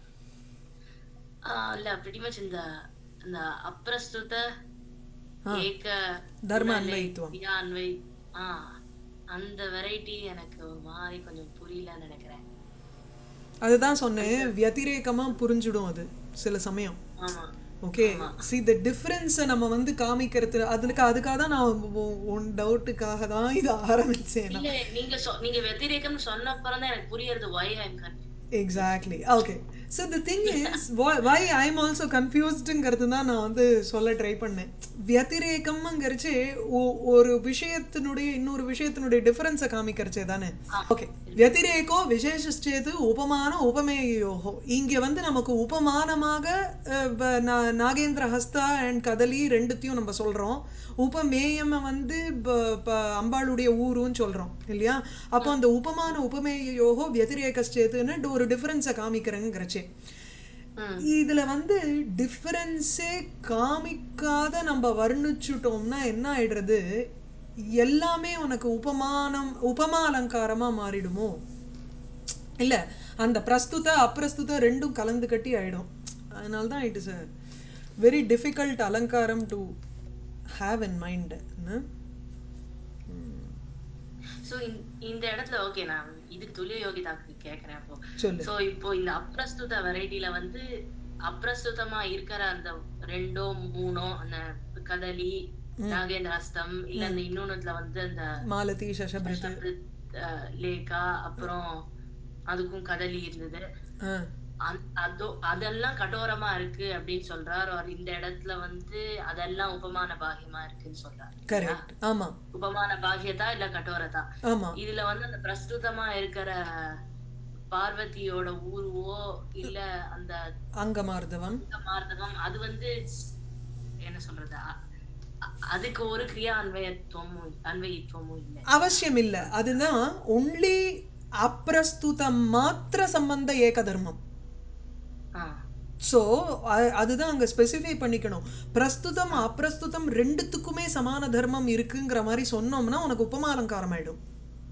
இல்ல pretty much இந்த அப்பிரஸ்துத ஏக தர்ம அன்வயித்துவம் அன்வை அந்த வெரைட்டி எனக்கு ஒரு மாதிரி கொஞ்சம் புரியலன்னு நினைக்கிறேன். அதுதான் சொன்னேன், வத்திரேகமாக புரிஞ்சுடும் அது சில சமயம். ஓகே, சி த டிஃப்ரென்ஸை நம்ம வந்து காமிக்கிறது அதுக்காக தான் நான் ஒன் டவுட்டுக்காக தான் இதை ஆரம்பிச்சேன். நீங்க வத்திரேகம்னு சொன்னப்பறம் தான் எனக்கு புரியுது why I'm confused. Exactly. Okay. So the thing is, why I'm also confusedங்கிறது தான் நான் வந்து சொல்ல ட்ரை பண்ணேன். வத்திரேகம்ங்கிறச்சு ஒரு விஷயத்தினுடைய இன்னொரு விஷயத்தினுடைய டிஃபரன்ஸை காமிக்கிறச்சே தானே. ஓகே, வத்திரேகோ விசேஷேது உபமான உபமேயோகோ. இங்கே வந்து நமக்கு உபமானமாக நாகேந்திர ஹஸ்தா அண்ட் கதலி ரெண்டுத்தையும் நம்ம சொல்கிறோம். உபமேயம் வந்து அம்பாளுடைய ஊருன்னு சொல்கிறோம் இல்லையா? அப்போ அந்த உபமான உபமேயோகோ வத்திரேகேதுன்னு ஒரு டிஃபரன்ஸை காமிக்கிறேங்கிறச்சே. இதில் வந்து டிஃபரன்ஸே காமிக்காத நம்ம வர்ணிச்சுட்டோம்னா என்ன ஆயிடுறது? எல்லாமே உனக்கு உபமா அலங்காரமாக மாறிடுமோ? இல்லை, அந்த பிரஸ்துத அப்பிரஸ்துத ரெண்டும் கலந்து கட்டி ஆகிடும். அதனால தான் it is a very difficult alankaram to have in mind. So இந்த இடத்துல ஓகே, நான் இதுக்கு துல்லிய யோகிதாக்கு கேக்குறேன். அப்போ சோ இப்போ இந்த அப்பிரஸ்துத வெரைட்டில வந்து அப்பிரஸ்துதமா இருக்கிற அந்த 2 3 அந்த கதலி நாகேந்திர ஹஸ்தம் இல்ல அந்த இன்னொன்னுல வந்து அந்த மாலதி சசபிரித் லேகா அப்புறம் அதுக்கும் கதலி இருந்தது. அதெல்லாம் கடோரமா இருக்கு அப்படின்னு சொல்றாரு. இந்த இடத்துல வந்து அதெல்லாம் உபமான பாகியமா இருக்குன்னு சொல்றாரு. கரெக்ட். ஆமா, உபமான பாகியதா இல்ல கடோரதா. ஆமா, இதுல வந்து அந்த பிரஸ்துதமா இருக்கிற பார்வதியோட ஊர்வோ இல்ல அந்த அங்கமார்தவம் அது வந்து என்ன சொல்றது, அதுக்கு ஒரு கிரியா அன்வயித்துவமும் இல்லை, அவசியம் இல்லை. அதுதான் ஒன்லி அப்பிரஸ்துதம் மாத்திர சம்பந்த ஏக தர்மம். ஸோ அதுதான் அங்கே ஸ்பெசிஃபை பண்ணிக்கணும். பிரஸ்துதம் அப்பிரஸ்துதம் ரெண்டுத்துக்குமே சமான தர்மம் இருக்குங்கிற மாதிரி சொன்னோம்னா உனக்கு உபமா அலங்காரம் ஆயிடும்.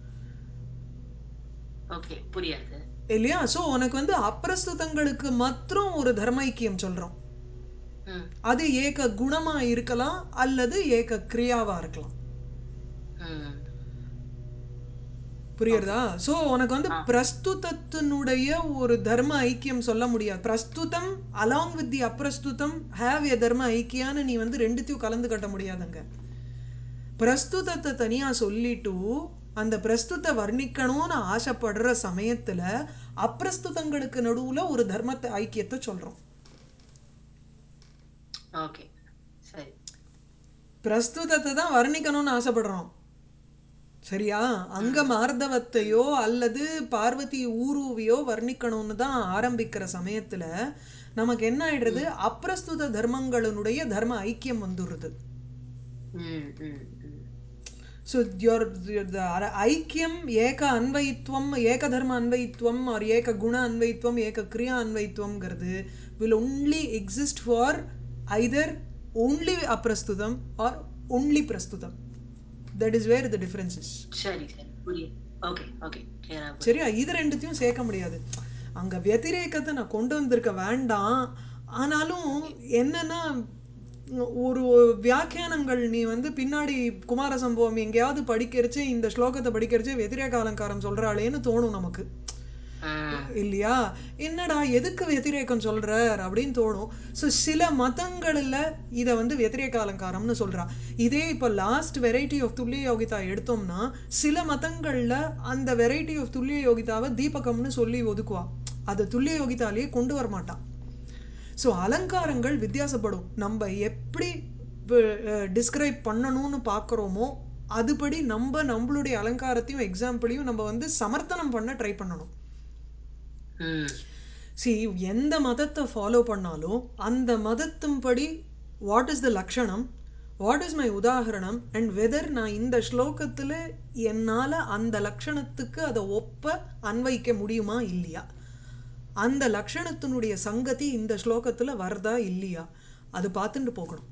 ஓகே, புரியாது இல்லையா? ஸோ உனக்கு வந்து அப்பிரஸ்துதங்களுக்கு மாத்திரம் ஒரு தர்மைக்கியம் சொல்கிறோம். ம் அது ஏக குணமா இருக்கலாம் அல்லது ஏக கிரியாவா இருக்கலாம். ம் ஓகே புரியுறதா? ஸோ உனக்கு வந்து ஆ பிரஸ்துதத்தினுடைய ஒரு தர்ம ஐக்கியம் சொல்ல முடியாது. Prastutam along with the aprastutam have a dharma ஐக்கியான்னு நீ வந்து ரெண்டுத்தையும் கலந்து கட்ட முடியாதுங்க. பிரஸ்துதத்தை தனியா சொல்லிட்டு அந்த பிரஸ்துத வர்ணிக்கணும்னு ஆசைப்படுற சமயத்துல அப்பிரஸ்துதங்களுக்கு நடுவுல ஒரு தர்மத்தை ஐக்கியத்தை சொல்றோம். ஓகே சரி பிரஸ்துதத்தை தான் வர்ணிக்கணும்னு ஆசைப்படுறோம். சரியா? அங்க மார்தவத்தையோ அல்லது பார்வதி ஊருவையோ வர்ணிக்கணும்னு தான் ஆரம்பிக்கிற சமயத்துல நமக்கு என்ன ஆயிடுறது, ம் அப்பிரஸ்துத தர்மங்களுடைய தர்ம ஐக்கியம் வந்துடுறது. ம் ம் ம் ஸோ ஐக்கியம் ஏக அன்வயித்வம், ஏக தர்ம அன்வயித்வம் ஆர் ஏக குண அன்வயித்வம், ஏக கிரியா அன்வயித்வம்ங்கிறது will only exist for either only அப்பிரஸ்துதம் or only பிரஸ்துதம். That is where the difference is. சரி சரி புரியுது ஓகே ஓகே கிளியரா சரியா? புரியுது இது ரெண்டுத்தையும் சேர்க்க முடியாது. அங்க வத்திரேகத்தை நான் கொண்டு வந்திருக்க வேண்டாம். ஆனாலும் ஓகே என்னன்னா ஒரு வியாக்கியானங்கள் நீ வந்து பின்னாடி குமார சம்பவம் எங்கேயாவது படிக்கிறச்சே இந்த ஸ்லோகத்தை படிக்கிறச்சே வத்திரேக அலங்காரம் சொல்றாளேன்னு தோணும் நமக்கு. ம் இல்லையா? என்னடா எதுக்கு வத்திரேகம் சொல்றார் அப்படின்னு தோணும். ஸோ சில மதங்களில் இதை வந்து வத்திரேக அலங்காரம்னு சொல்றா. இதே இப்போ லாஸ்ட் வெரைட்டி ஆஃப் துல்லிய யோகிதா எடுத்தோம்னா சில மதங்களில் அந்த வெரைட்டி ஆஃப் துல்லிய யோகிதாவை தீபகம்னு சொல்லி ஒதுக்குவா. அதை துல்லிய யோகிதாலேயே கொண்டு வர மாட்டான். ஸோ அலங்காரங்கள் வித்தியாசப்படும். நம்ம எப்படி டிஸ்கிரைப் பண்ணணும்னு பார்க்குறோமோ அதுபடி நம்மளுடைய அலங்காரத்தையும் எக்ஸாம்பிளையும் நம்ம வந்து சமர்த்தனம் பண்ண ட்ரை பண்ணணும். ம் சி எந்த மதத்தை ஃபாலோ பண்ணாலும் அந்த மதத்தின்படி what is the lakshanam, what is my udaharanam and whether நான் இந்த ஸ்லோகத்தில் என்னால் அந்த லக்ஷணத்துக்கு அதை ஒப்ப அன்வைக்க முடியுமா இல்லையா, அந்த லக்ஷணத்தினுடைய சங்கதி இந்த ஸ்லோகத்தில் வருதா இல்லையா அது பார்த்துட்டு போகணும்.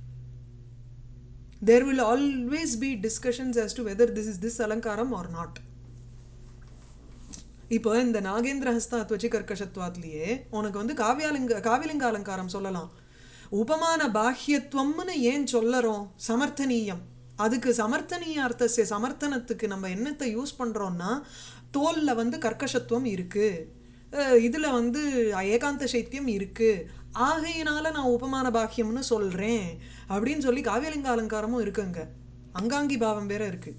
There will always be discussions as to whether this is this alankaram or not. இப்போ இந்த நாகேந்திர ஹஸ்தா துவச்சி கர்க்கஷத்வாத்லேயே உனக்கு வந்து காவியலிங்க அலங்காரம் சொல்லலாம். உபமான பாஹ்யத்துவம்னு ஏன் சொல்லறோம்? சமர்த்தனீயம். அதுக்கு சமர்த்தனீய அர்த்தசிய சமர்த்தனத்துக்கு நம்ம என்னத்தை யூஸ் பண்ணுறோன்னா தோலில் வந்து கர்க்கஷத்துவம் இருக்குது, இதில் வந்து ஏகாந்த சைத்தியம் இருக்குது, ஆகையினால நான் உபமான பாஹ்யம்னு சொல்கிறேன் அப்படின்னு சொல்லி காவியலிங்க அலங்காரமும் இருக்குங்க. அங்காங்கி பாவம் வேற இருக்குது.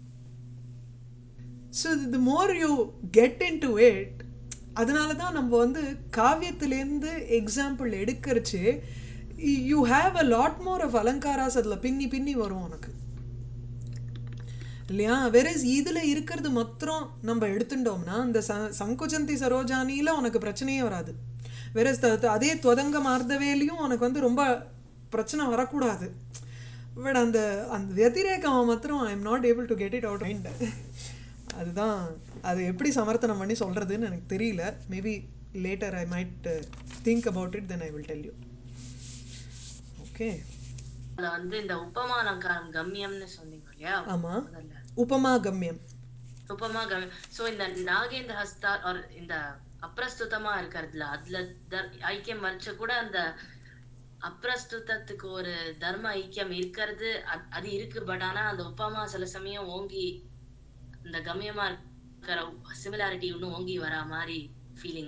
So the more you get into it, அதனால தான் நம்ம வந்து காவியத்திலேருந்து எக்ஸாம்பிள் எடுக்கிறச்சு you have a lot more of alankaras அதில் பின்னி பின்னி வரும் உனக்கு இல்லையா? வெரஸ் இதில் இருக்கிறது மாத்திரம் நம்ம எடுத்துட்டோம்னா இந்த சங்குச்சந்தி சரோஜானியில் உனக்கு பிரச்சனையே வராது. வெரஸ் அதே துவதங்க மார்தவேலையும் உனக்கு வந்து ரொம்ப பிரச்சனை வரக்கூடாது. பட் அந்த அந்த வத்திரேகம் மாத்திரம் I am not able to get it out mind. அதுதான் அது எப்படி சமர்த்தனம் பண்ணி சொல்கிறதுன்னு எனக்கு தெரியல. Maybe later I might think about it, then I will tell you. Okay. அதுல வந்து இந்த உபமா அலங்காரம் கம்யம்னு சொன்னீங்க இல்லையா? ஆமாம், முதல்ல உபமா கம்யம். உபமா கம்யம். சோ இந்த நாகேந்திர ஹஸ்தா or இந்த அப்பிரஸ்துதமா இருக்கிறதுல அதுல ஐக்கியம் வச்ச கூட அந்த அப்பிரஸ்துதத்துக்கு ஒரு தர்ம ஐக்கியம் இருக்கிறது அது இருக்கு. பட் ஆனா அந்த உபமா சில சமயம் ஓங்கி இந்த கம்யமா இருக்கிற சிமிலாரிட்டி இன்னும் ஓங்கி வரா மாதிரி ஃபீலிங்.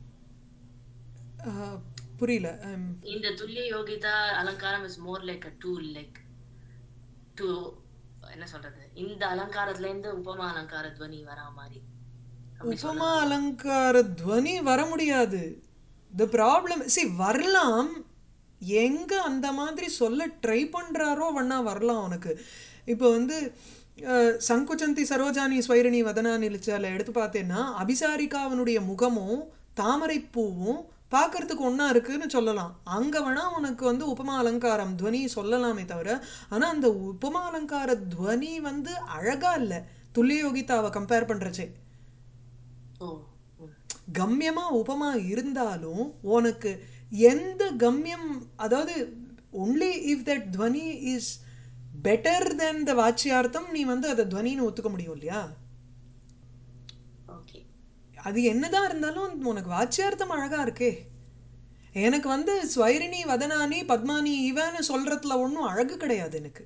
புரியல. இந்த துல்லிய யோகிதா அலங்காரம் is more like a tool, like to என்ன சொல்றது, இந்த அலங்காரத்துல இருந்து உபமா அலங்கார துவனி வரா மாதிரி அப்படி உபமா சொல்லலாமா? அலங்கார துவனி வர முடியாது. த ப்ராப்ளம் வரலாம், எங்கே அந்த மாதிரி சொல்ல ட்ரை பண்ணுறாரோ வண்ணா வரலாம் உனக்கு. இப்போ வந்து சங்குச்சந்தி சரோஜானி ஸ்வைரணி வதனா நிலிச்சால எடுத்து பார்த்தேன்னா அபிசாரிகாவனுடைய முகமும் தாமரைப்பூவும் பார்க்கறதுக்கு ஒன்றா இருக்குதுன்னு சொல்லலாம். அங்கே வேணால் உனக்கு வந்து உபமா அலங்காரம் துவனி சொல்லலாமே தவிர, ஆனால் அந்த உபமா அலங்கார துவனி வந்து அழகாக இல்லை துல்லிய யோகிதாவை கம்பேர் பண்ணுறச்சே. கம்யமாக உபமா இருந்தாலும் உனக்கு எந்த கம்யம், அதாவது only if that dhvani is better than the vachyartham நீ வந்து அதை துவனின்னு ஒத்துக்க முடியும் இல்லையா? அது என்னதான் இருந்தாலும் உனக்கு வாச்சியார்த்தம் அழகா இருக்கே. எனக்கு வந்து ஸ்வைரிணி வதனானி பத்மானி இவன்னு சொல்றதுல ஒன்றும் அழகு கிடையாது எனக்கு.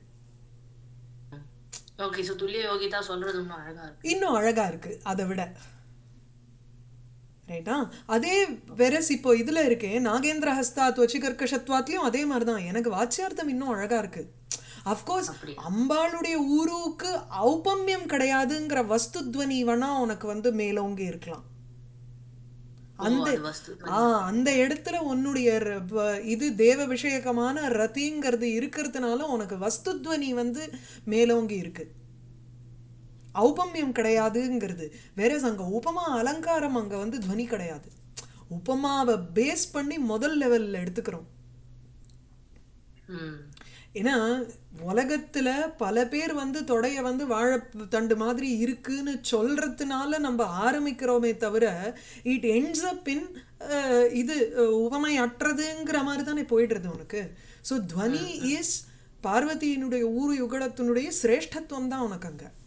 ஓகே, சோ துல்லிய யோகிதா சொல்றது இன்னும் அழகா இருக்கு. இன்னும் அழகா இருக்கு அதை விட. ரைட்டா? அதே வெரஸ் இப்போ இதுல இருக்கே நாகேந்திர ஹஸ்தா துவச்சி கர்க்கஷத்வாத்லயும் அதே மாதிரி தான். எனக்கு வாச்சியார்த்தம் இன்னும் அழகா இருக்கு. அஃப்கோர்ஸ் அப்படியா? அம்பாளுடைய ஊருக்கு ஔபம்யம் கிடையாதுங்கிற வஸ்துத்வனி வேணா உனக்கு வந்து மேலோங்கி இருக்கலாம். ஓ, அந்த அது வஸ்து துவனியா? அந்த இடத்துல உன்னுடைய இது தேவ விஷயகமான ரத்திங்கிறது இருக்கிறதுனால உனக்கு வஸ்துத்வனி வந்து மேலோங்கி இருக்கு. ஔபம்யம் கிடையாதுங்கிறது வேற. அங்க உபமா அலங்காரம் அங்க வந்து துவனி கிடையாது. உபமாவை பேஸ் பண்ணி முதல் லெவல்ல எடுத்துக்கிறோம். ம். ஏன்னா உலகத்துல பல பேர் வந்து தொடைய வந்து வாழை தண்டு மாதிரி இருக்குன்னு சொல்றதுனால நம்ம ஆரம்பிக்கிறோமே தவிர இட் எண்ட்ஸ் அப் இன் இது உவமை அற்றதுங்கிற மாதிரி தானே போயிடுறது உனக்கு. ஸோ துவனி இஸ் பார்வதியினுடைய ஊரு யுகடத்தினுடைய சிரேஷ்டத்துவம் தான் உனக்கு அங்க.